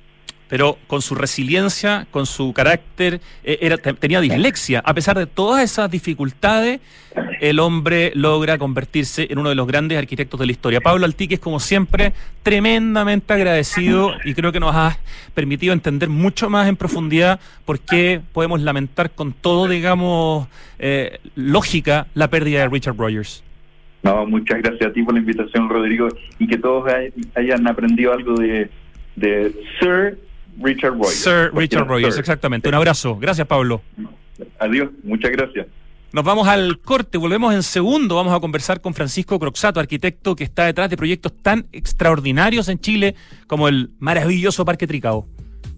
pero con su resiliencia, con su carácter, eh, era, te- tenía dislexia. A pesar de todas esas dificultades, el hombre logra convertirse en uno de los grandes arquitectos de la historia. Pablo Altiques, como siempre, tremendamente agradecido, y creo que nos ha permitido entender mucho más en profundidad por qué podemos lamentar con todo, digamos, eh, lógica, la pérdida de Richard Rogers. No, muchas gracias a ti por la invitación, Rodrigo, y que todos hay- hayan aprendido algo de, de Sir Richard Rogers. Sir Richard Porque- Rogers, Sir. exactamente. Un abrazo. Gracias, Pablo. Adiós, muchas gracias. Nos vamos al corte, volvemos en segundo. Vamos a conversar con Francisco Croxato, arquitecto que está detrás de proyectos tan extraordinarios en Chile como el maravilloso Parque Tricao.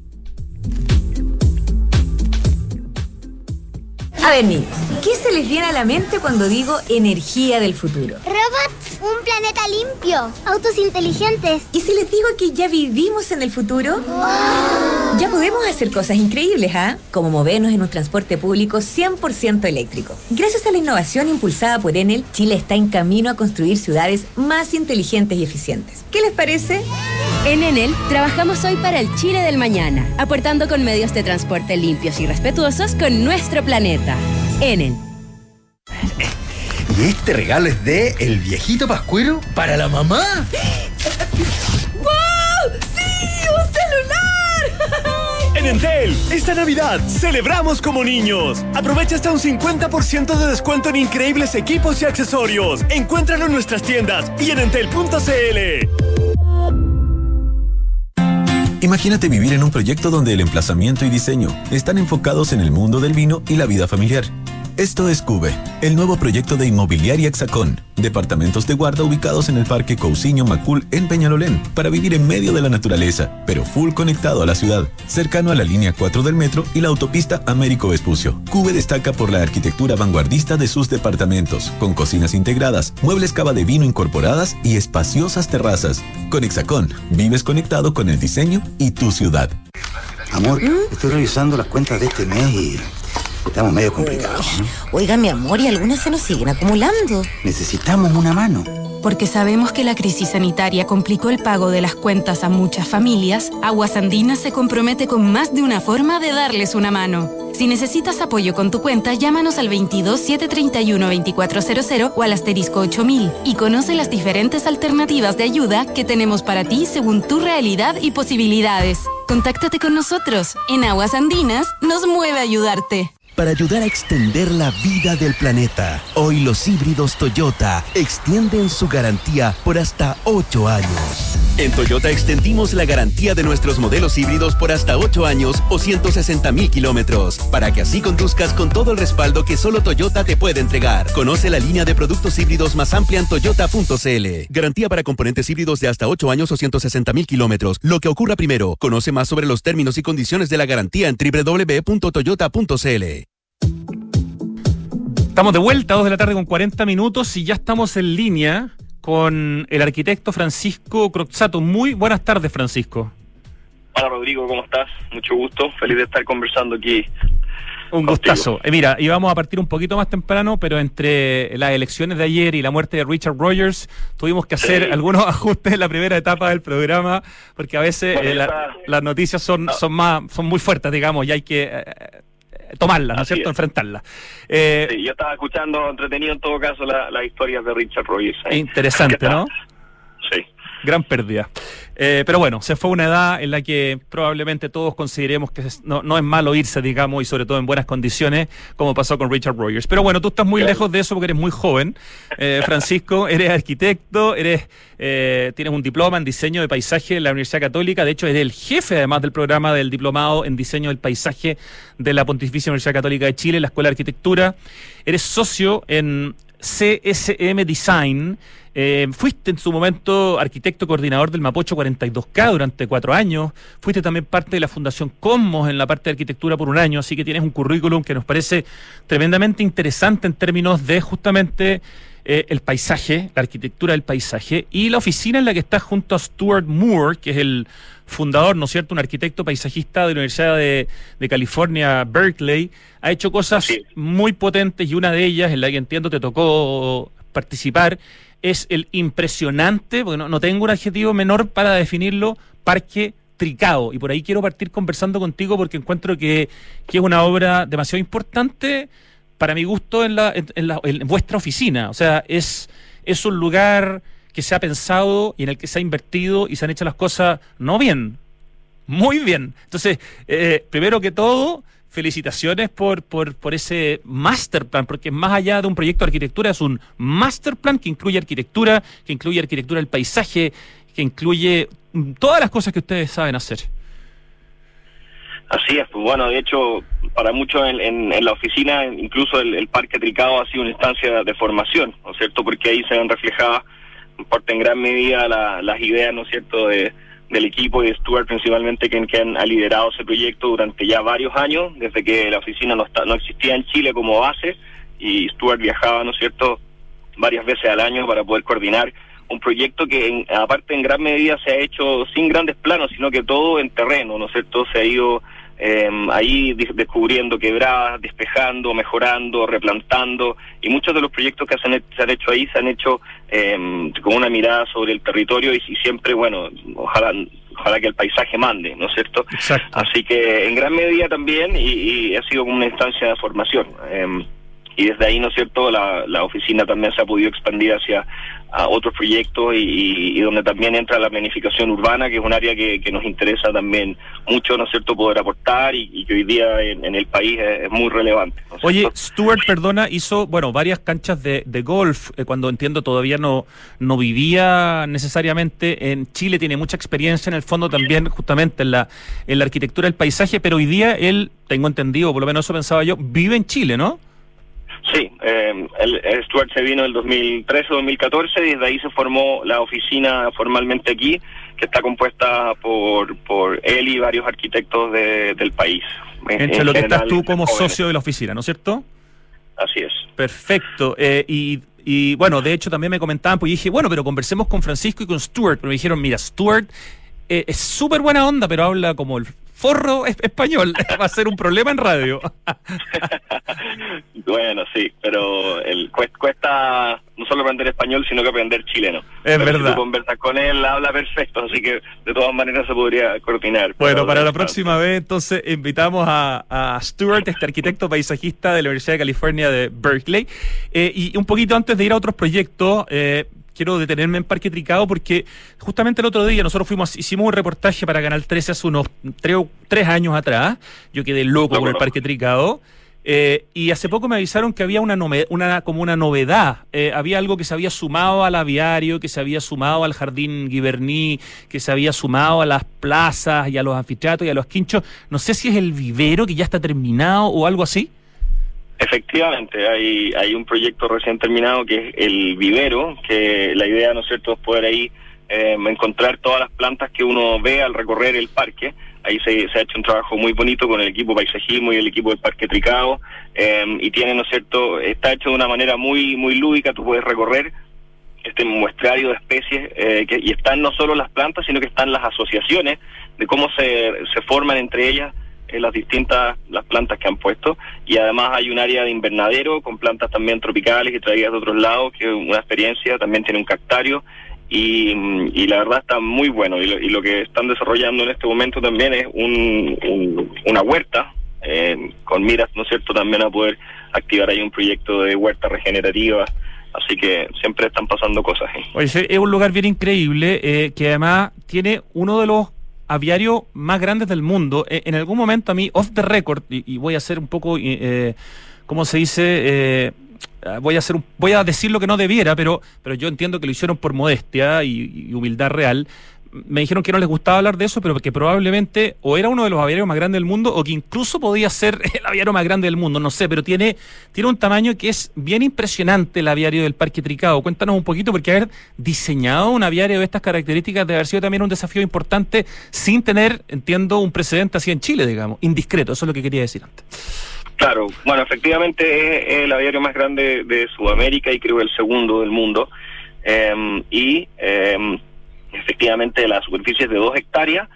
A ver, niños, ¿qué se les viene a la mente cuando digo energía del futuro? Robots, un planeta limpio, autos inteligentes. ¿Y si les digo que ya vivimos en el futuro? Ya podemos hacer cosas increíbles, ¿ah? Como movernos en un transporte público cien por ciento eléctrico. Gracias a la innovación impulsada por Enel, Chile está en camino a construir ciudades más inteligentes y eficientes. ¿Qué les parece? En Enel trabajamos hoy para el Chile del mañana, aportando con medios de transporte limpios y respetuosos con nuestro planeta. Enel. ¿Y este regalo es de El Viejito Pascuero para la mamá? ¡Wow! ¡Sí! ¡Un celular! En Entel, esta Navidad, celebramos como niños. Aprovecha hasta un cincuenta por ciento de descuento en increíbles equipos y accesorios. Encuéntralo en nuestras tiendas y en entel punto c l. Imagínate vivir en un proyecto donde el emplazamiento y diseño están enfocados en el mundo del vino y la vida familiar. Esto es Cube, el nuevo proyecto de Inmobiliaria Hexacón. Departamentos de guarda ubicados en el Parque Cousiño Macul en Peñalolén, para vivir en medio de la naturaleza, pero full conectado a la ciudad, cercano a la línea cuatro del metro y la autopista Américo Vespucio. Cube destaca por la arquitectura vanguardista de sus departamentos, con cocinas integradas, muebles cava de vino incorporadas y espaciosas terrazas. Con Hexacón, vives conectado con el diseño y tu ciudad. Amor, estoy revisando las cuentas de este mes y estamos medio complicados, ¿no? Oiga, mi amor, y algunas se nos siguen acumulando. Necesitamos una mano. Porque sabemos que la crisis sanitaria complicó el pago de las cuentas a muchas familias, Aguas Andinas se compromete con más de una forma de darles una mano. Si necesitas apoyo con tu cuenta, llámanos al veintidós, setecientos treinta y uno, veinticuatro cero cero o al asterisco ocho mil y conoce las diferentes alternativas de ayuda que tenemos para ti según tu realidad y posibilidades. Contáctate con nosotros. En Aguas Andinas nos mueve a ayudarte. Para ayudar a extender la vida del planeta, hoy los híbridos Toyota extienden su garantía por hasta ocho años. En Toyota extendimos la garantía de nuestros modelos híbridos por hasta ocho años o ciento sesenta mil kilómetros, para que así conduzcas con todo el respaldo que solo Toyota te puede entregar. Conoce la línea de productos híbridos más amplia en toyota punto c l. Garantía para componentes híbridos de hasta ocho años o ciento sesenta mil kilómetros. Lo que ocurra primero. Conoce más sobre los términos y condiciones de la garantía en doble u doble u doble u punto toyota punto c l. Estamos de vuelta, dos de la tarde con cuarenta minutos, y ya estamos en línea con el arquitecto Francisco Croxato. Muy buenas tardes, Francisco. Hola, Rodrigo, ¿cómo estás? Mucho gusto, feliz de estar conversando aquí. Un contigo. gustazo. Eh, mira, íbamos a partir un poquito más temprano, pero entre las elecciones de ayer y la muerte de Richard Rogers, tuvimos que hacer Sí. algunos ajustes en la primera etapa del programa, porque a veces Bueno, eh, la- está- las noticias son, No. son más, son muy fuertes, digamos, y hay que eh, tomarlas, ¿no es Así cierto? es. Enfrentarlas. Eh, Sí, yo estaba escuchando entretenido en todo caso la- las historias de Richard Rogers. ¿eh? Interesante, ¿Qué tal? ¿no? Sí. Gran pérdida. Eh, pero bueno, se fue una edad en la que probablemente todos consideremos que es- no, no es malo irse, digamos, y sobre todo en buenas condiciones, como pasó con Richard Rogers. Pero bueno, tú estás muy Claro. lejos de eso porque eres muy joven. Eh, Francisco, eres arquitecto, eres eh, tienes un diploma en diseño de paisaje en la Universidad Católica. De hecho, eres el jefe, además del programa del diplomado en diseño del paisaje de la Pontificia Universidad Católica de Chile, la Escuela de Arquitectura. Eres socio en C S M Design. Eh, fuiste en su momento arquitecto coordinador del Mapocho cuarenta y dos K durante cuatro años. Fuiste también parte de la Fundación Cosmos en la parte de arquitectura por un año. Así que tienes un currículum que nos parece tremendamente interesante en términos de justamente eh, el paisaje, la arquitectura del paisaje, y la oficina en la que estás junto a Stuart Moore, que es el fundador, ¿no es cierto?, un arquitecto paisajista de la Universidad de, de California, Berkeley. Ha hecho cosas muy potentes, y una de ellas, en la que entiendo te tocó participar, es el impresionante, porque no, no tengo un adjetivo menor para definirlo, Parque Tricao, y por ahí quiero partir conversando contigo porque encuentro que, que es una obra demasiado importante para mi gusto en, la, en, en, la, en vuestra oficina. O sea, es, es un lugar que se ha pensado y en el que se ha invertido y se han hecho las cosas no bien, muy bien. Entonces, eh, primero que todo, felicitaciones por, por, por ese master plan, porque más allá de un proyecto de arquitectura, es un master plan que incluye arquitectura, que incluye arquitectura del paisaje, que incluye todas las cosas que ustedes saben hacer. Así es, pues bueno, de hecho, para muchos en, en, en la oficina, incluso el, el Parque Tricao ha sido una instancia de formación, ¿no es cierto? Porque ahí se ven reflejadas, en parte en gran medida, la, las ideas, ¿no es cierto?, de del equipo y de Stuart principalmente, que, que han ha liderado ese proyecto durante ya varios años, desde que la oficina no está, no existía en Chile como base, y Stuart viajaba, ¿no es cierto?, varias veces al año para poder coordinar un proyecto que en, aparte en gran medida se ha hecho sin grandes planos, sino que todo en terreno, ¿no es cierto? Se ha ido eh, ahí descubriendo quebradas, despejando, mejorando, replantando, y muchos de los proyectos que se han, se han hecho ahí se han hecho eh, con una mirada sobre el territorio y, y siempre, bueno, ojalá ojalá que el paisaje mande, ¿no es cierto? Exacto. Así que en gran medida también, y, y ha sido como una instancia de formación. Eh, y desde ahí, ¿no es cierto?, la, la oficina también se ha podido expandir hacia a otros proyectos y, y, y donde también entra la planificación urbana, que es un área que, que nos interesa también mucho, ¿no es cierto?, poder aportar y, y que hoy día en, en el país es, es muy relevante, ¿no es Oye, cierto? Stuart, perdona, hizo, bueno, varias canchas de, de golf, eh, cuando entiendo todavía no, no vivía necesariamente en Chile, tiene mucha experiencia en el fondo también justamente en la, en la arquitectura del paisaje, pero hoy día él, tengo entendido, por lo menos eso pensaba yo, vive en Chile, ¿no? Sí, eh, el, el Stuart se vino en el dos mil trece dos mil catorce y desde ahí se formó la oficina formalmente aquí, que está compuesta por por él y varios arquitectos de, del país. Entre lo que estás tú como socio de la oficina, ¿no es cierto? Así es. Perfecto. Eh, y, y bueno, de hecho también me comentaban, pues dije, bueno, pero conversemos con Francisco y con Stuart, pero me dijeron, mira, Stuart eh, es súper buena onda, pero habla como el forro es español, va a ser un problema en radio. Bueno, sí, pero el, cuesta no solo aprender español, sino que aprender chileno. Es pero verdad. Si tú conversas con él, habla perfecto, así que de todas maneras se podría coordinar. Bueno, para la próxima vez, entonces, invitamos a, a Stuart, este arquitecto paisajista de la Universidad de California de Berkeley. Eh, y un poquito antes de ir a otros proyectos, eh, quiero detenerme en Parque Tricao porque justamente el otro día nosotros fuimos, hicimos un reportaje para Canal trece hace unos tres, tres años atrás. Yo quedé loco no, con el Parque Tricao. Eh, y hace poco me avisaron que había una, nove- una como una novedad, eh, había algo que se había sumado al aviario, que se había sumado al jardín Giverny, que se había sumado a las plazas y a los anfiteatros y a los quinchos. No sé si es el vivero que ya está terminado o algo así. Efectivamente, hay hay un proyecto recién terminado que es el vivero, que la idea, ¿no es cierto?, es poder ahí eh, encontrar todas las plantas que uno ve al recorrer el parque. Ahí se, se ha hecho un trabajo muy bonito con el equipo paisajismo y el equipo del Parque Tricao, eh, y tiene, ¿no es cierto?, está hecho de una manera muy muy lúdica. Tú puedes recorrer este muestrario de especies eh, que, y están no solo las plantas, sino que están las asociaciones de cómo se, se forman entre ellas eh, las distintas las plantas que han puesto, y además hay un área de invernadero con plantas también tropicales y traídas de otros lados, que es una experiencia. También tiene un cactario. Y, y la verdad está muy bueno, y lo, y lo que están desarrollando en este momento también es un, un, una huerta eh, con miras, ¿no es cierto?, también a poder activar ahí un proyecto de huerta regenerativa, así que siempre están pasando cosas. ¿eh? Oye, es un lugar bien increíble, eh, que además tiene uno de los aviarios más grandes del mundo. Eh, en algún momento a mí, off the record, y, y voy a hacer un poco, eh, ¿cómo se dice?, eh, voy a hacer un, voy a decir lo que no debiera, pero pero yo entiendo que lo hicieron por modestia y, y humildad real. Me dijeron que no les gustaba hablar de eso, pero que probablemente o era uno de los aviarios más grandes del mundo, o que incluso podía ser el aviario más grande del mundo, no sé, pero tiene tiene un tamaño que es bien impresionante el aviario del Parque Tricao. Cuéntanos un poquito, porque haber diseñado un aviario de estas características debe haber sido también un desafío importante, sin tener, entiendo, un precedente así en Chile, digamos, indiscreto. Eso es lo que quería decir antes. Claro, bueno, efectivamente es el aviario más grande de Sudamérica y creo el segundo del mundo, eh, y eh, efectivamente la superficie es de dos hectáreas,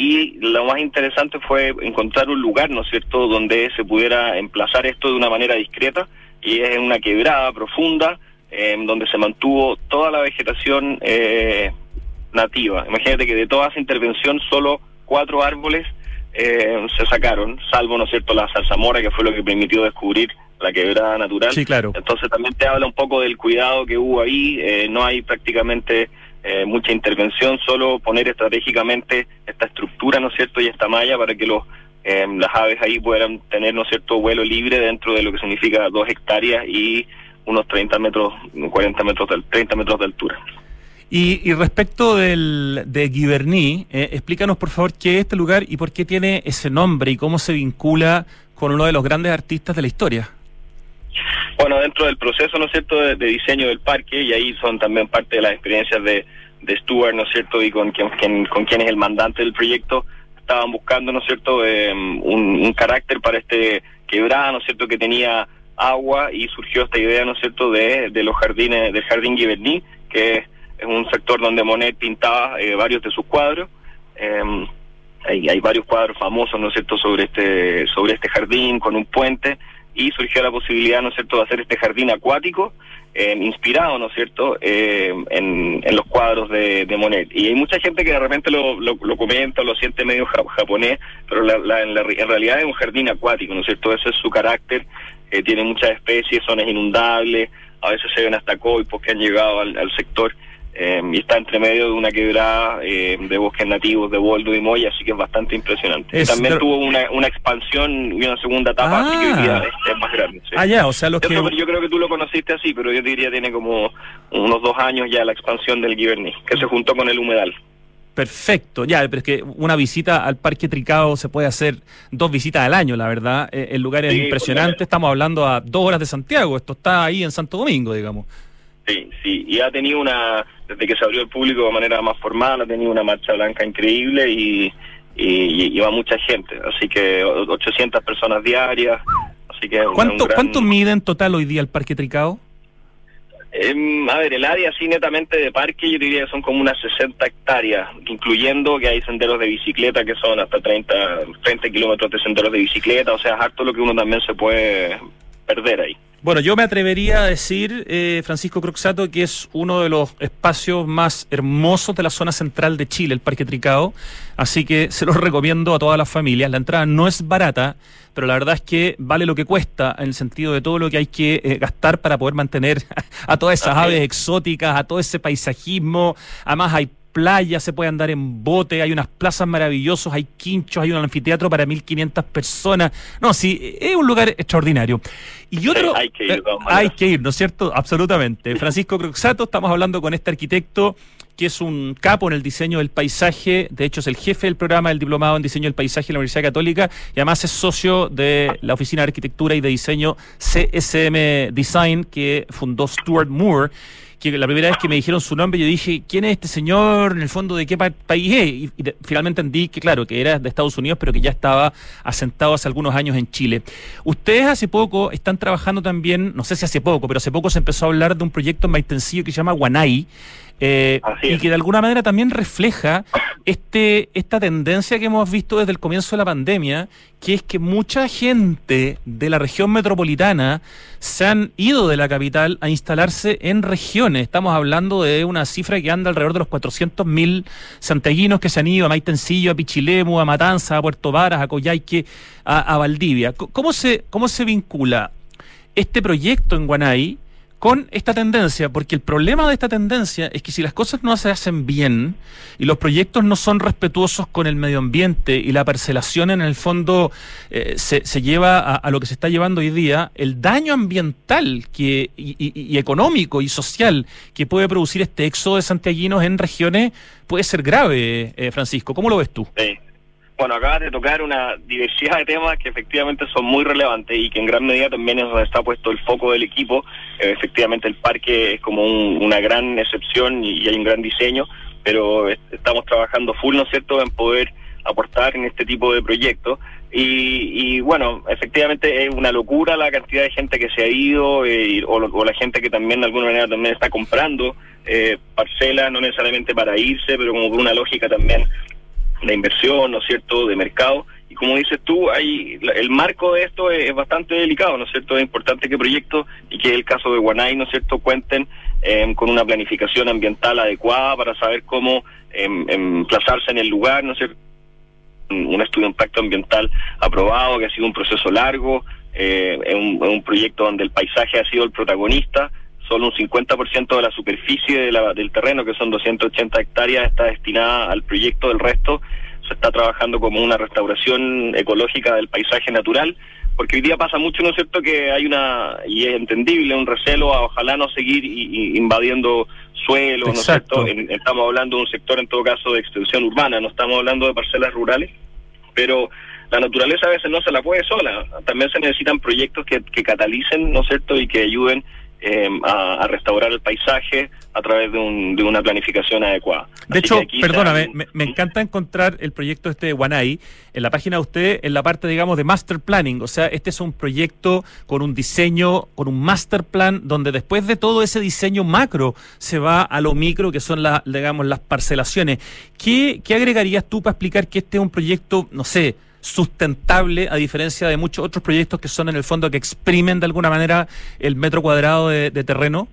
y lo más interesante fue encontrar un lugar, ¿no es cierto?, donde se pudiera emplazar esto de una manera discreta, y es en una quebrada profunda, eh, donde se mantuvo toda la vegetación eh, nativa. Imagínate que de toda esa intervención solo cuatro árboles eh, se sacaron, salvo, ¿no es cierto?, la zarzamora, que fue lo que permitió descubrir la quebrada natural. Sí, claro. Entonces también te habla un poco del cuidado que hubo ahí. Eh, no hay prácticamente eh, mucha intervención, solo poner estratégicamente esta estructura, ¿no es cierto?, y esta malla para que los eh, las aves ahí puedan tener, ¿no es cierto?, vuelo libre dentro de lo que significa dos hectáreas y unos treinta metros, cuarenta metros, de, treinta metros de altura. Y, y respecto del, de Giverny, eh, explícanos por favor qué es este lugar y por qué tiene ese nombre y cómo se vincula con uno de los grandes artistas de la historia. Bueno, dentro del proceso, ¿no es cierto?, de, de diseño del parque, y ahí son también parte de las experiencias de, de Stuart, ¿no es cierto?, y con quien, quien, con quien es el mandante del proyecto, estaban buscando, ¿no es cierto?, eh, un, un carácter para este quebrada, ¿no es cierto?, que tenía agua, y surgió esta idea, ¿no es cierto?, de, de los jardines, del jardín Giverny, que es, es un sector donde Monet pintaba eh, varios de sus cuadros. Eh, hay, hay varios cuadros famosos, ¿no es cierto?, sobre este, sobre este jardín, con un puente, y surgió la posibilidad, ¿no es cierto?, de hacer este jardín acuático, eh, inspirado, ¿no es cierto?, eh, en, en los cuadros de, de Monet. Y hay mucha gente que de repente lo, lo, lo comenta, lo siente medio japonés, pero la, la, en, la, en realidad es un jardín acuático, ¿no es cierto?, ese es su carácter. Eh, tiene muchas especies, zonas inundables, a veces se ven hasta coipos que han llegado al, al sector, eh, y está entre medio de una quebrada eh, de bosques nativos de boldo y moya, así que es bastante impresionante. Es y también de... tuvo una, una expansión y una segunda etapa, ah. así que hoy día es, es más grande. ¿Sí? Ah, ya, o sea, los que... Yo, yo creo que tú lo conociste así, pero yo te diría tiene como unos dos años ya la expansión del Giverny, que se juntó con el humedal. Perfecto, ya, pero es que una visita al Parque Tricao se puede hacer dos visitas al año, la verdad. Eh, el lugar es sí, impresionante, estamos hablando a dos horas de Santiago, esto está ahí en Santo Domingo, digamos. Sí, sí, y ha tenido una, desde que se abrió el público de manera más formal, ha tenido una marcha blanca increíble y, y, y va mucha gente, así que ochocientas personas diarias, así que... ¿Cuánto, gran... ¿Cuánto mide en total hoy día el Parque Tricao? Eh, a ver, el área así netamente de parque yo diría que son como unas sesenta hectáreas, incluyendo que hay senderos de bicicleta que son hasta treinta kilómetros de senderos de bicicleta, o sea, es harto lo que uno también se puede perder ahí. Bueno, yo me atrevería a decir, eh, Francisco Croxato, que es uno de los espacios más hermosos de la zona central de Chile, el Parque Tricao, así que se los recomiendo a todas las familias. La entrada no es barata, pero la verdad es que vale lo que cuesta, en el sentido de todo lo que hay que eh, gastar para poder mantener a todas esas aves exóticas, a todo ese paisajismo. Además hay playa, se puede andar en bote, hay unas plazas maravillosas, hay quinchos, hay un anfiteatro para mil quinientas personas. No, sí, es un lugar extraordinario. Y otro, sí, hay que ir, eh, hay que ir, ¿no es cierto? Absolutamente. Francisco Croxato, estamos hablando con este arquitecto que es un capo en el diseño del paisaje, de hecho es el jefe del programa del Diplomado en Diseño del Paisaje de la Universidad Católica y además es socio de la Oficina de Arquitectura y de Diseño C S M Design que fundó Stuart Moore, que la primera vez que me dijeron su nombre yo dije, ¿quién es este señor? En el fondo, ¿de qué pa país es? Y, y de, finalmente entendí que, claro, que era de Estados Unidos, pero que ya estaba asentado hace algunos años en Chile. Ustedes hace poco están trabajando también, no sé si hace poco, pero hace poco se empezó a hablar de un proyecto en Maitencillo que se llama Guanay, eh, y que de alguna manera también refleja este esta tendencia que hemos visto desde el comienzo de la pandemia, que es que mucha gente de la región metropolitana se han ido de la capital a instalarse en regiones. Estamos hablando de una cifra que anda alrededor de los cuatrocientos mil santiaguinos que se han ido a Maitencillo, a Pichilemu, a Matanza, a Puerto Varas, a Coyhaique, a, a Valdivia. ¿Cómo se, cómo se vincula este proyecto en Guanay con esta tendencia? Porque el problema de esta tendencia es que si las cosas no se hacen bien y los proyectos no son respetuosos con el medio ambiente y la parcelación en el fondo eh, se, se lleva a, a lo que se está llevando hoy día, el daño ambiental que y, y, y económico y social que puede producir este éxodo de santiaguinos en regiones puede ser grave, eh, Francisco. ¿Cómo lo ves tú? Sí. Bueno, acabas de tocar una diversidad de temas que efectivamente son muy relevantes y que en gran medida también es donde está puesto el foco del equipo. Eh, efectivamente el parque es como un, una gran excepción y, y hay un gran diseño, pero est estamos trabajando full, ¿no es cierto?, en poder aportar en este tipo de proyectos. Y, y bueno, efectivamente es una locura la cantidad de gente que se ha ido eh, o, o la gente que también de alguna manera también está comprando eh, parcelas, no necesariamente para irse, pero como por una lógica también de inversión, ¿no es cierto?, de mercado. Y como dices tú, hay el marco de esto es, es bastante delicado, ¿no es cierto? Es importante que proyectos, y que es el caso de Guanay, ¿no es cierto?, cuenten eh, con una planificación ambiental adecuada para saber cómo eh, emplazarse en el lugar, ¿no es cierto?, un, un estudio de impacto ambiental aprobado, que ha sido un proceso largo, eh, es, un, es un proyecto donde el paisaje ha sido el protagonista. Solo un cincuenta por ciento de la superficie de la, del terreno, que son doscientas ochenta hectáreas, está destinada al proyecto. Del resto se está trabajando como una restauración ecológica del paisaje natural, porque hoy día pasa mucho, ¿no es cierto?, que hay una, y es entendible, un recelo a ojalá no seguir y, y invadiendo suelo, ¿no es cierto? En, estamos hablando de un sector, en todo caso, de extensión urbana, no estamos hablando de parcelas rurales, pero la naturaleza a veces no se la puede sola. También se necesitan proyectos que, que catalicen, ¿no es cierto?, y que ayuden Eh, a, a restaurar el paisaje a través de, un, de una planificación adecuada. De Así hecho, perdóname, está... me, me encanta encontrar el proyecto este de Guanay en la página de usted, en la parte, digamos, de master planning. O sea, este es un proyecto con un diseño, con un master plan, donde después de todo ese diseño macro se va a lo micro, que son las, digamos, las parcelaciones. ¿Qué, qué agregarías tú para explicar que este es un proyecto, no sé, sustentable, a diferencia de muchos otros proyectos que son en el fondo que exprimen de alguna manera el metro cuadrado de, de terreno?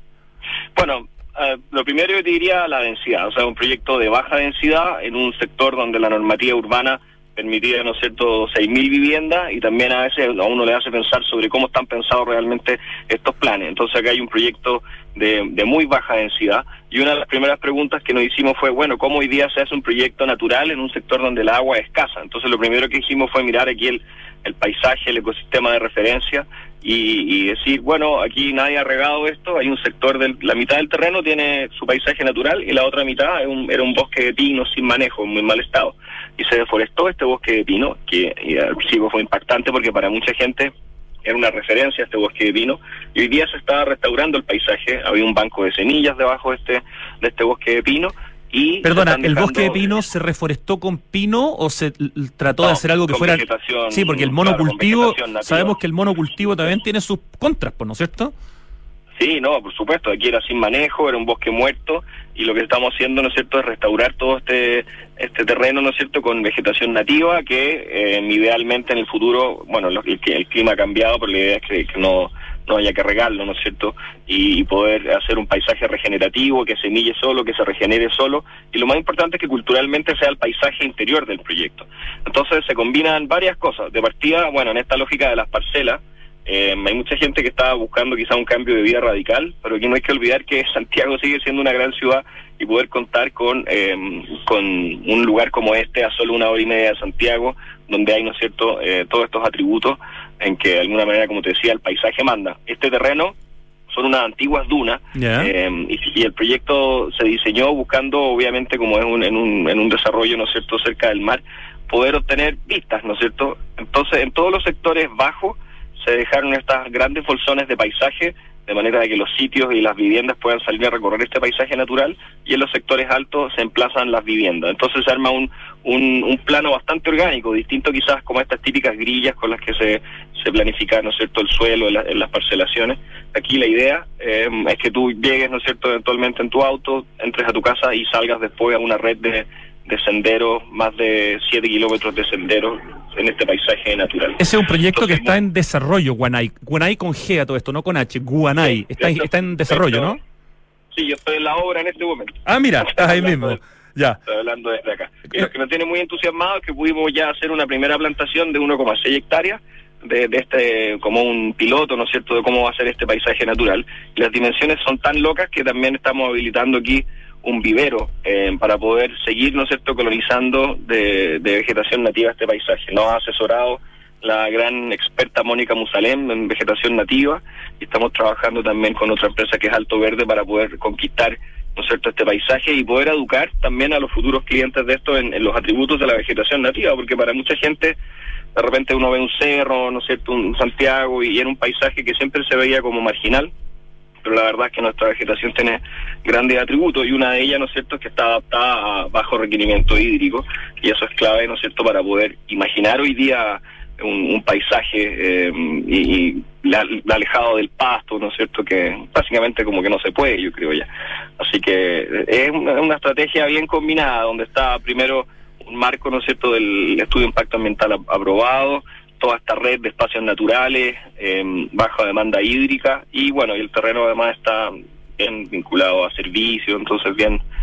Bueno, uh, lo primero yo te diría la densidad, o sea, un proyecto de baja densidad en un sector donde la normativa urbana permitía, ¿no es cierto?, seis mil viviendas, y también a veces a uno le hace pensar sobre cómo están pensados realmente estos planes. Entonces acá hay un proyecto de, de muy baja densidad, y una de las primeras preguntas que nos hicimos fue, bueno, ¿cómo hoy día se hace un proyecto natural en un sector donde el agua es escasa? Entonces lo primero que hicimos fue mirar aquí el, el paisaje, el ecosistema de referencia, y, y decir, bueno, aquí nadie ha regado esto, hay un sector, de la mitad del terreno tiene su paisaje natural, y la otra mitad es un, era un bosque de pinos sin manejo, en muy mal estado. Y se deforestó este bosque de pino, que y al principio fue impactante porque para mucha gente era una referencia a este bosque de pino, y hoy día se está restaurando el paisaje. Había un banco de semillas debajo de este de este bosque de pino. Y Perdona, ¿el bosque de pino se reforestó con pino o se l- trató no, de hacer algo que fuera...? Sí, porque el monocultivo, claro, sabemos que el monocultivo también tiene sus contras, ¿no es cierto? Sí, no, por supuesto, aquí era sin manejo, era un bosque muerto, y lo que estamos haciendo, ¿no es cierto?, es restaurar todo este este terreno, ¿no es cierto?, con vegetación nativa, que eh, idealmente en el futuro, bueno, lo, el, el clima ha cambiado, pero la idea es que, que no, no haya que regarlo, ¿no es cierto?, y, y poder hacer un paisaje regenerativo, que semille solo, que se regenere solo, y lo más importante es que culturalmente sea el paisaje interior del proyecto. Entonces se combinan varias cosas. De partida, bueno, en esta lógica de las parcelas, Eh, hay mucha gente que está buscando quizá un cambio de vida radical, pero aquí no hay que olvidar que Santiago sigue siendo una gran ciudad, y poder contar con eh, con un lugar como este a solo una hora y media de Santiago, donde hay, ¿no es cierto?, eh, todos estos atributos en que de alguna manera, como te decía, el paisaje manda. Este terreno son unas antiguas dunas, yeah. eh, y, y el proyecto se diseñó buscando, obviamente, como es un, en, un, en un desarrollo, ¿no es cierto?, cerca del mar, poder obtener vistas, ¿no es cierto? Entonces, en todos los sectores bajos se dejaron estas grandes bolsones de paisaje, de manera de que los sitios y las viviendas puedan salir a recorrer este paisaje natural, y en los sectores altos se emplazan las viviendas. Entonces se arma un, un, un plano bastante orgánico, distinto quizás como estas típicas grillas con las que se, se planifica, ¿no es cierto?, el suelo en, la, en las parcelaciones. Aquí la idea eh, es que tú llegues, ¿no es cierto?, eventualmente en tu auto, entres a tu casa y salgas después a una red de, de senderos, más de siete kilómetros de senderos en este paisaje natural. Ese es un proyecto Entonces, que está en desarrollo, Guanay. Guanay con G a todo esto, no con H. Guanay. Sí, está, esto, está en desarrollo, esto, ¿no? Sí, yo estoy en la obra en este momento. Ah, mira, estás ahí mismo. De, ya. Estoy hablando desde acá. Y lo que nos tiene muy entusiasmados es que pudimos ya hacer una primera plantación de uno coma seis hectáreas, de, de este, como un piloto, ¿no es cierto?, de cómo va a ser este paisaje natural. Y las dimensiones son tan locas que también estamos habilitando aquí un vivero eh, para poder seguir, ¿no es cierto?, colonizando de, de vegetación nativa este paisaje. Nos ha asesorado la gran experta Mónica Musalem en vegetación nativa, y estamos trabajando también con otra empresa que es Alto Verde para poder conquistar, ¿no es cierto?, este paisaje, y poder educar también a los futuros clientes de esto en, en los atributos de la vegetación nativa, porque para mucha gente de repente uno ve un cerro, ¿no es cierto?, un Santiago, y era un paisaje que siempre se veía como marginal, pero la verdad es que nuestra vegetación tiene grandes atributos, y una de ellas, ¿no es cierto?, es que está adaptada a bajo requerimiento hídrico, y eso es clave, ¿no es cierto?, para poder imaginar hoy día un, un paisaje eh, y, y la, la alejado del pasto, ¿no es cierto?, que básicamente como que no se puede, yo creo ya. Así que es una, una estrategia bien combinada, donde está primero un marco, ¿no es cierto?, del estudio de impacto ambiental aprobado, toda esta red de espacios naturales, eh, baja demanda hídrica, y bueno, y el terreno además está bien vinculado a servicios, entonces bien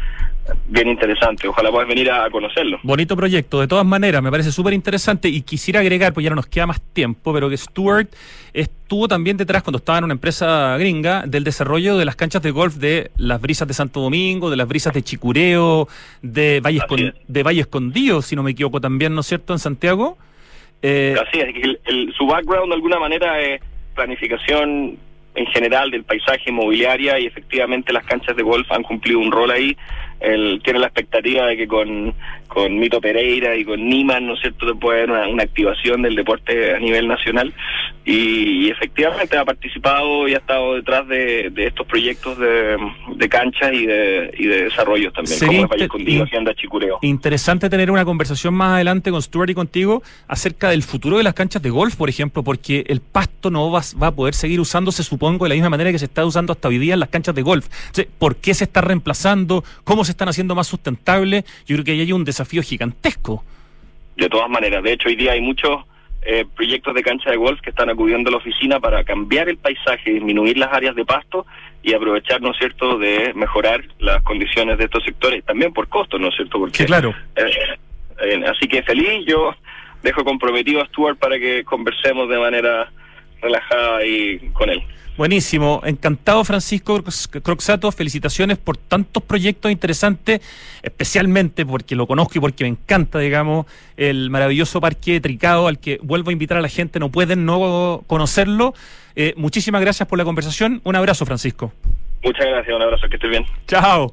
bien interesante. Ojalá puedas venir a, a conocerlo. Bonito proyecto, de todas maneras, me parece súper interesante y quisiera agregar, pues ya no nos queda más tiempo, pero que Stuart estuvo también detrás, cuando estaba en una empresa gringa, del desarrollo de las canchas de golf de las Brisas de Santo Domingo, de las Brisas de Chicureo, de Valle, Escon- de Valle Escondido, si no me equivoco también, ¿no es cierto?, en Santiago. Eh, Así es, el, el, su background de alguna manera es planificación en general del paisaje inmobiliaria, y efectivamente las canchas de golf han cumplido un rol ahí. Él tiene la expectativa de que con, con Mito Pereira y con Niman, ¿no es cierto?, se puede haber una, una activación del deporte a nivel nacional, y, y efectivamente ha participado y ha estado detrás de, de estos proyectos de, de canchas y de, y de desarrollos también, Sería como el Valle inter- Escondido, in- Hacienda Chicureo. Interesante tener una conversación más adelante con Stuart y contigo acerca del futuro de las canchas de golf, por ejemplo, porque el pasto no va, va a poder seguir usándose, supongo, de la misma manera que se está usando hasta hoy día en las canchas de golf. Entonces, ¿por qué se está reemplazando? ¿Cómo se están haciendo más sustentables? Yo creo que ahí hay un desafío gigantesco. De todas maneras, de hecho hoy día hay muchos eh, proyectos de cancha de golf que están acudiendo a la oficina para cambiar el paisaje, disminuir las áreas de pasto y aprovechar, ¿no es cierto?, de mejorar las condiciones de estos sectores, también por costo, ¿no es cierto? Porque, sí, claro. Eh, eh, así que feliz, yo dejo comprometido a Stuart para que conversemos de manera relajada y con él. Buenísimo, encantado Francisco Croxato, felicitaciones por tantos proyectos interesantes, especialmente porque lo conozco y porque me encanta, digamos, el maravilloso Parque Tricao, al que vuelvo a invitar a la gente, no pueden no conocerlo. Eh, muchísimas gracias por la conversación, un abrazo Francisco. Muchas gracias, un abrazo, que estés bien. Chao.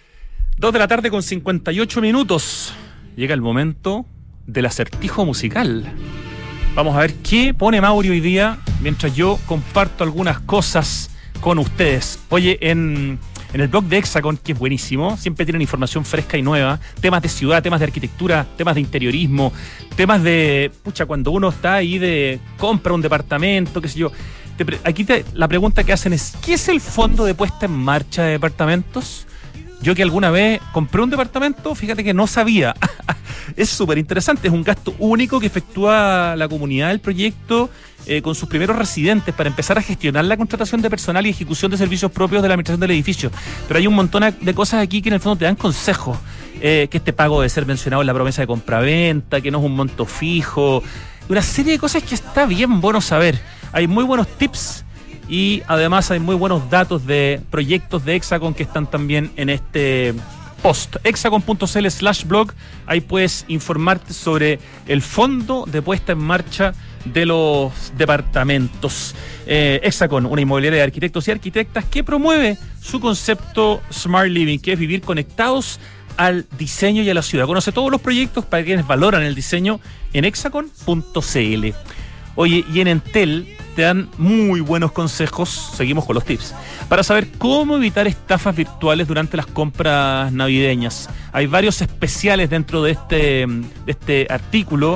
Dos de la tarde con cincuenta y ocho minutos, llega el momento del acertijo musical. Vamos a ver qué pone Mauri hoy día mientras yo comparto algunas cosas con ustedes. Oye, en, en el blog de Hexacon, que es buenísimo, siempre tienen información fresca y nueva, temas de ciudad, temas de arquitectura, temas de interiorismo, temas de, pucha, cuando uno está ahí de compra un departamento, qué sé yo. Te, aquí te, la pregunta que hacen es, ¿qué es el fondo de puesta en marcha de departamentos? Yo que alguna vez compré un departamento, fíjate que no sabía. Es súper interesante, es un gasto único que efectúa la comunidad del proyecto eh, con sus primeros residentes para empezar a gestionar la contratación de personal y ejecución de servicios propios de la administración del edificio. Pero hay un montón de cosas aquí que en el fondo te dan consejos, eh, que este pago debe ser mencionado en la promesa de compraventa, que no es un monto fijo, una serie de cosas que está bien bueno saber. Hay muy buenos tips y además hay muy buenos datos de proyectos de Hexacon que están también en este post. hexacon.cl slash blog, ahí puedes informarte sobre el fondo de puesta en marcha de los departamentos. Eh, Hexacon, una inmobiliaria de arquitectos y arquitectas que promueve su concepto Smart Living, que es vivir conectados al diseño y a la ciudad. Conoce todos los proyectos para quienes valoran el diseño en hexacon.cl. Oye, y en Entel te dan muy buenos consejos, seguimos con los tips, para saber cómo evitar estafas virtuales durante las compras navideñas. Hay varios especiales dentro de este, de este artículo.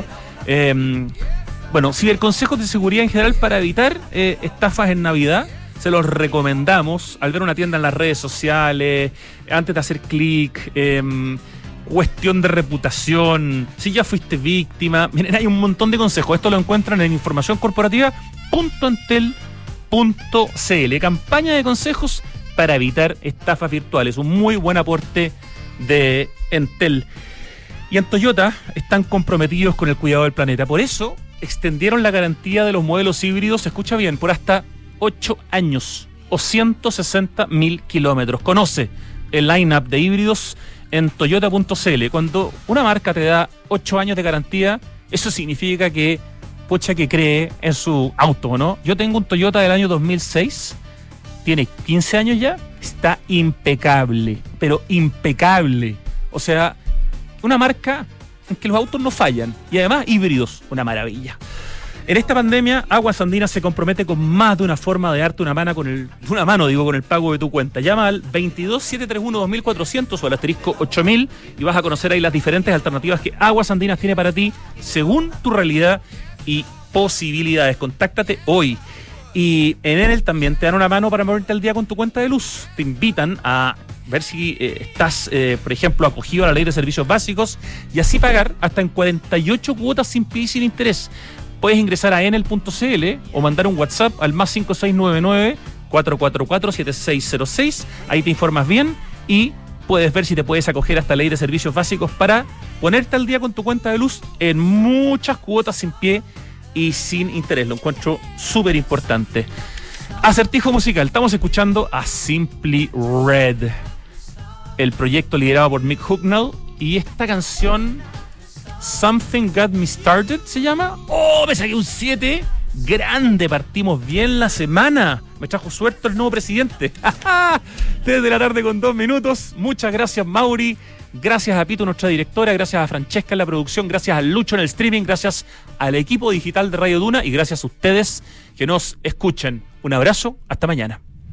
Eh, bueno, ciberconsejos de seguridad en general para evitar eh, estafas en Navidad. Se los recomendamos al ver una tienda en las redes sociales, antes de hacer clic, eh, cuestión de reputación, si ya fuiste víctima. Miren, hay un montón de consejos. Esto lo encuentran en información corporativa punto entel punto cl. Campaña de consejos para evitar estafas virtuales. Un muy buen aporte de Entel. Y en Toyota están comprometidos con el cuidado del planeta. Por eso extendieron la garantía de los modelos híbridos, se escucha bien, por hasta ocho años o ciento sesenta mil kilómetros. Conoce el line-up de híbridos en toyota punto cl. Cuando una marca te da ocho años de garantía, eso significa que, pucha, que cree en su auto, ¿no? Yo tengo un Toyota del año dos mil seis, tiene quince años ya, está impecable, pero impecable. O sea, una marca en que los autos no fallan, y además híbridos, una maravilla. En esta pandemia, Aguas Andinas se compromete con más de una forma de darte una mano con el, una mano, digo, con el pago de tu cuenta. Llama al veintidós setecientos treinta y uno dos mil cuatrocientos o al asterisco ocho mil y vas a conocer ahí las diferentes alternativas que Aguas Andinas tiene para ti según tu realidad y posibilidades. Contáctate hoy. Y en Enel también te dan una mano para moverte al día con tu cuenta de luz. Te invitan a ver si eh, estás, eh, por ejemplo, acogido a la ley de servicios básicos y así pagar hasta en cuarenta y ocho cuotas sin P I sin interés. Puedes ingresar a enel punto cl o mandar un WhatsApp al más cinco seis nueve nueve, cuatro cuatro cuatro, siete seis cero seis. Ahí te informas bien y puedes ver si te puedes acoger a esta ley de servicios básicos para ponerte al día con tu cuenta de luz en muchas cuotas sin pie y sin interés. Lo encuentro súper importante. Acertijo musical. Estamos escuchando a Simply Red, el proyecto liderado por Mick Hucknall, y esta canción Something Got Me Started se llama. ¡Oh! Me saqué un siete. Grande, partimos bien la semana. Me trajo suerte el nuevo presidente. tres de la tarde con dos minutos. Muchas gracias, Mauri. Gracias a Pito, nuestra directora. Gracias a Francesca en la producción. Gracias a Lucho en el streaming. Gracias al equipo digital de Radio Duna. Y gracias a ustedes que nos escuchen. Un abrazo. Hasta mañana.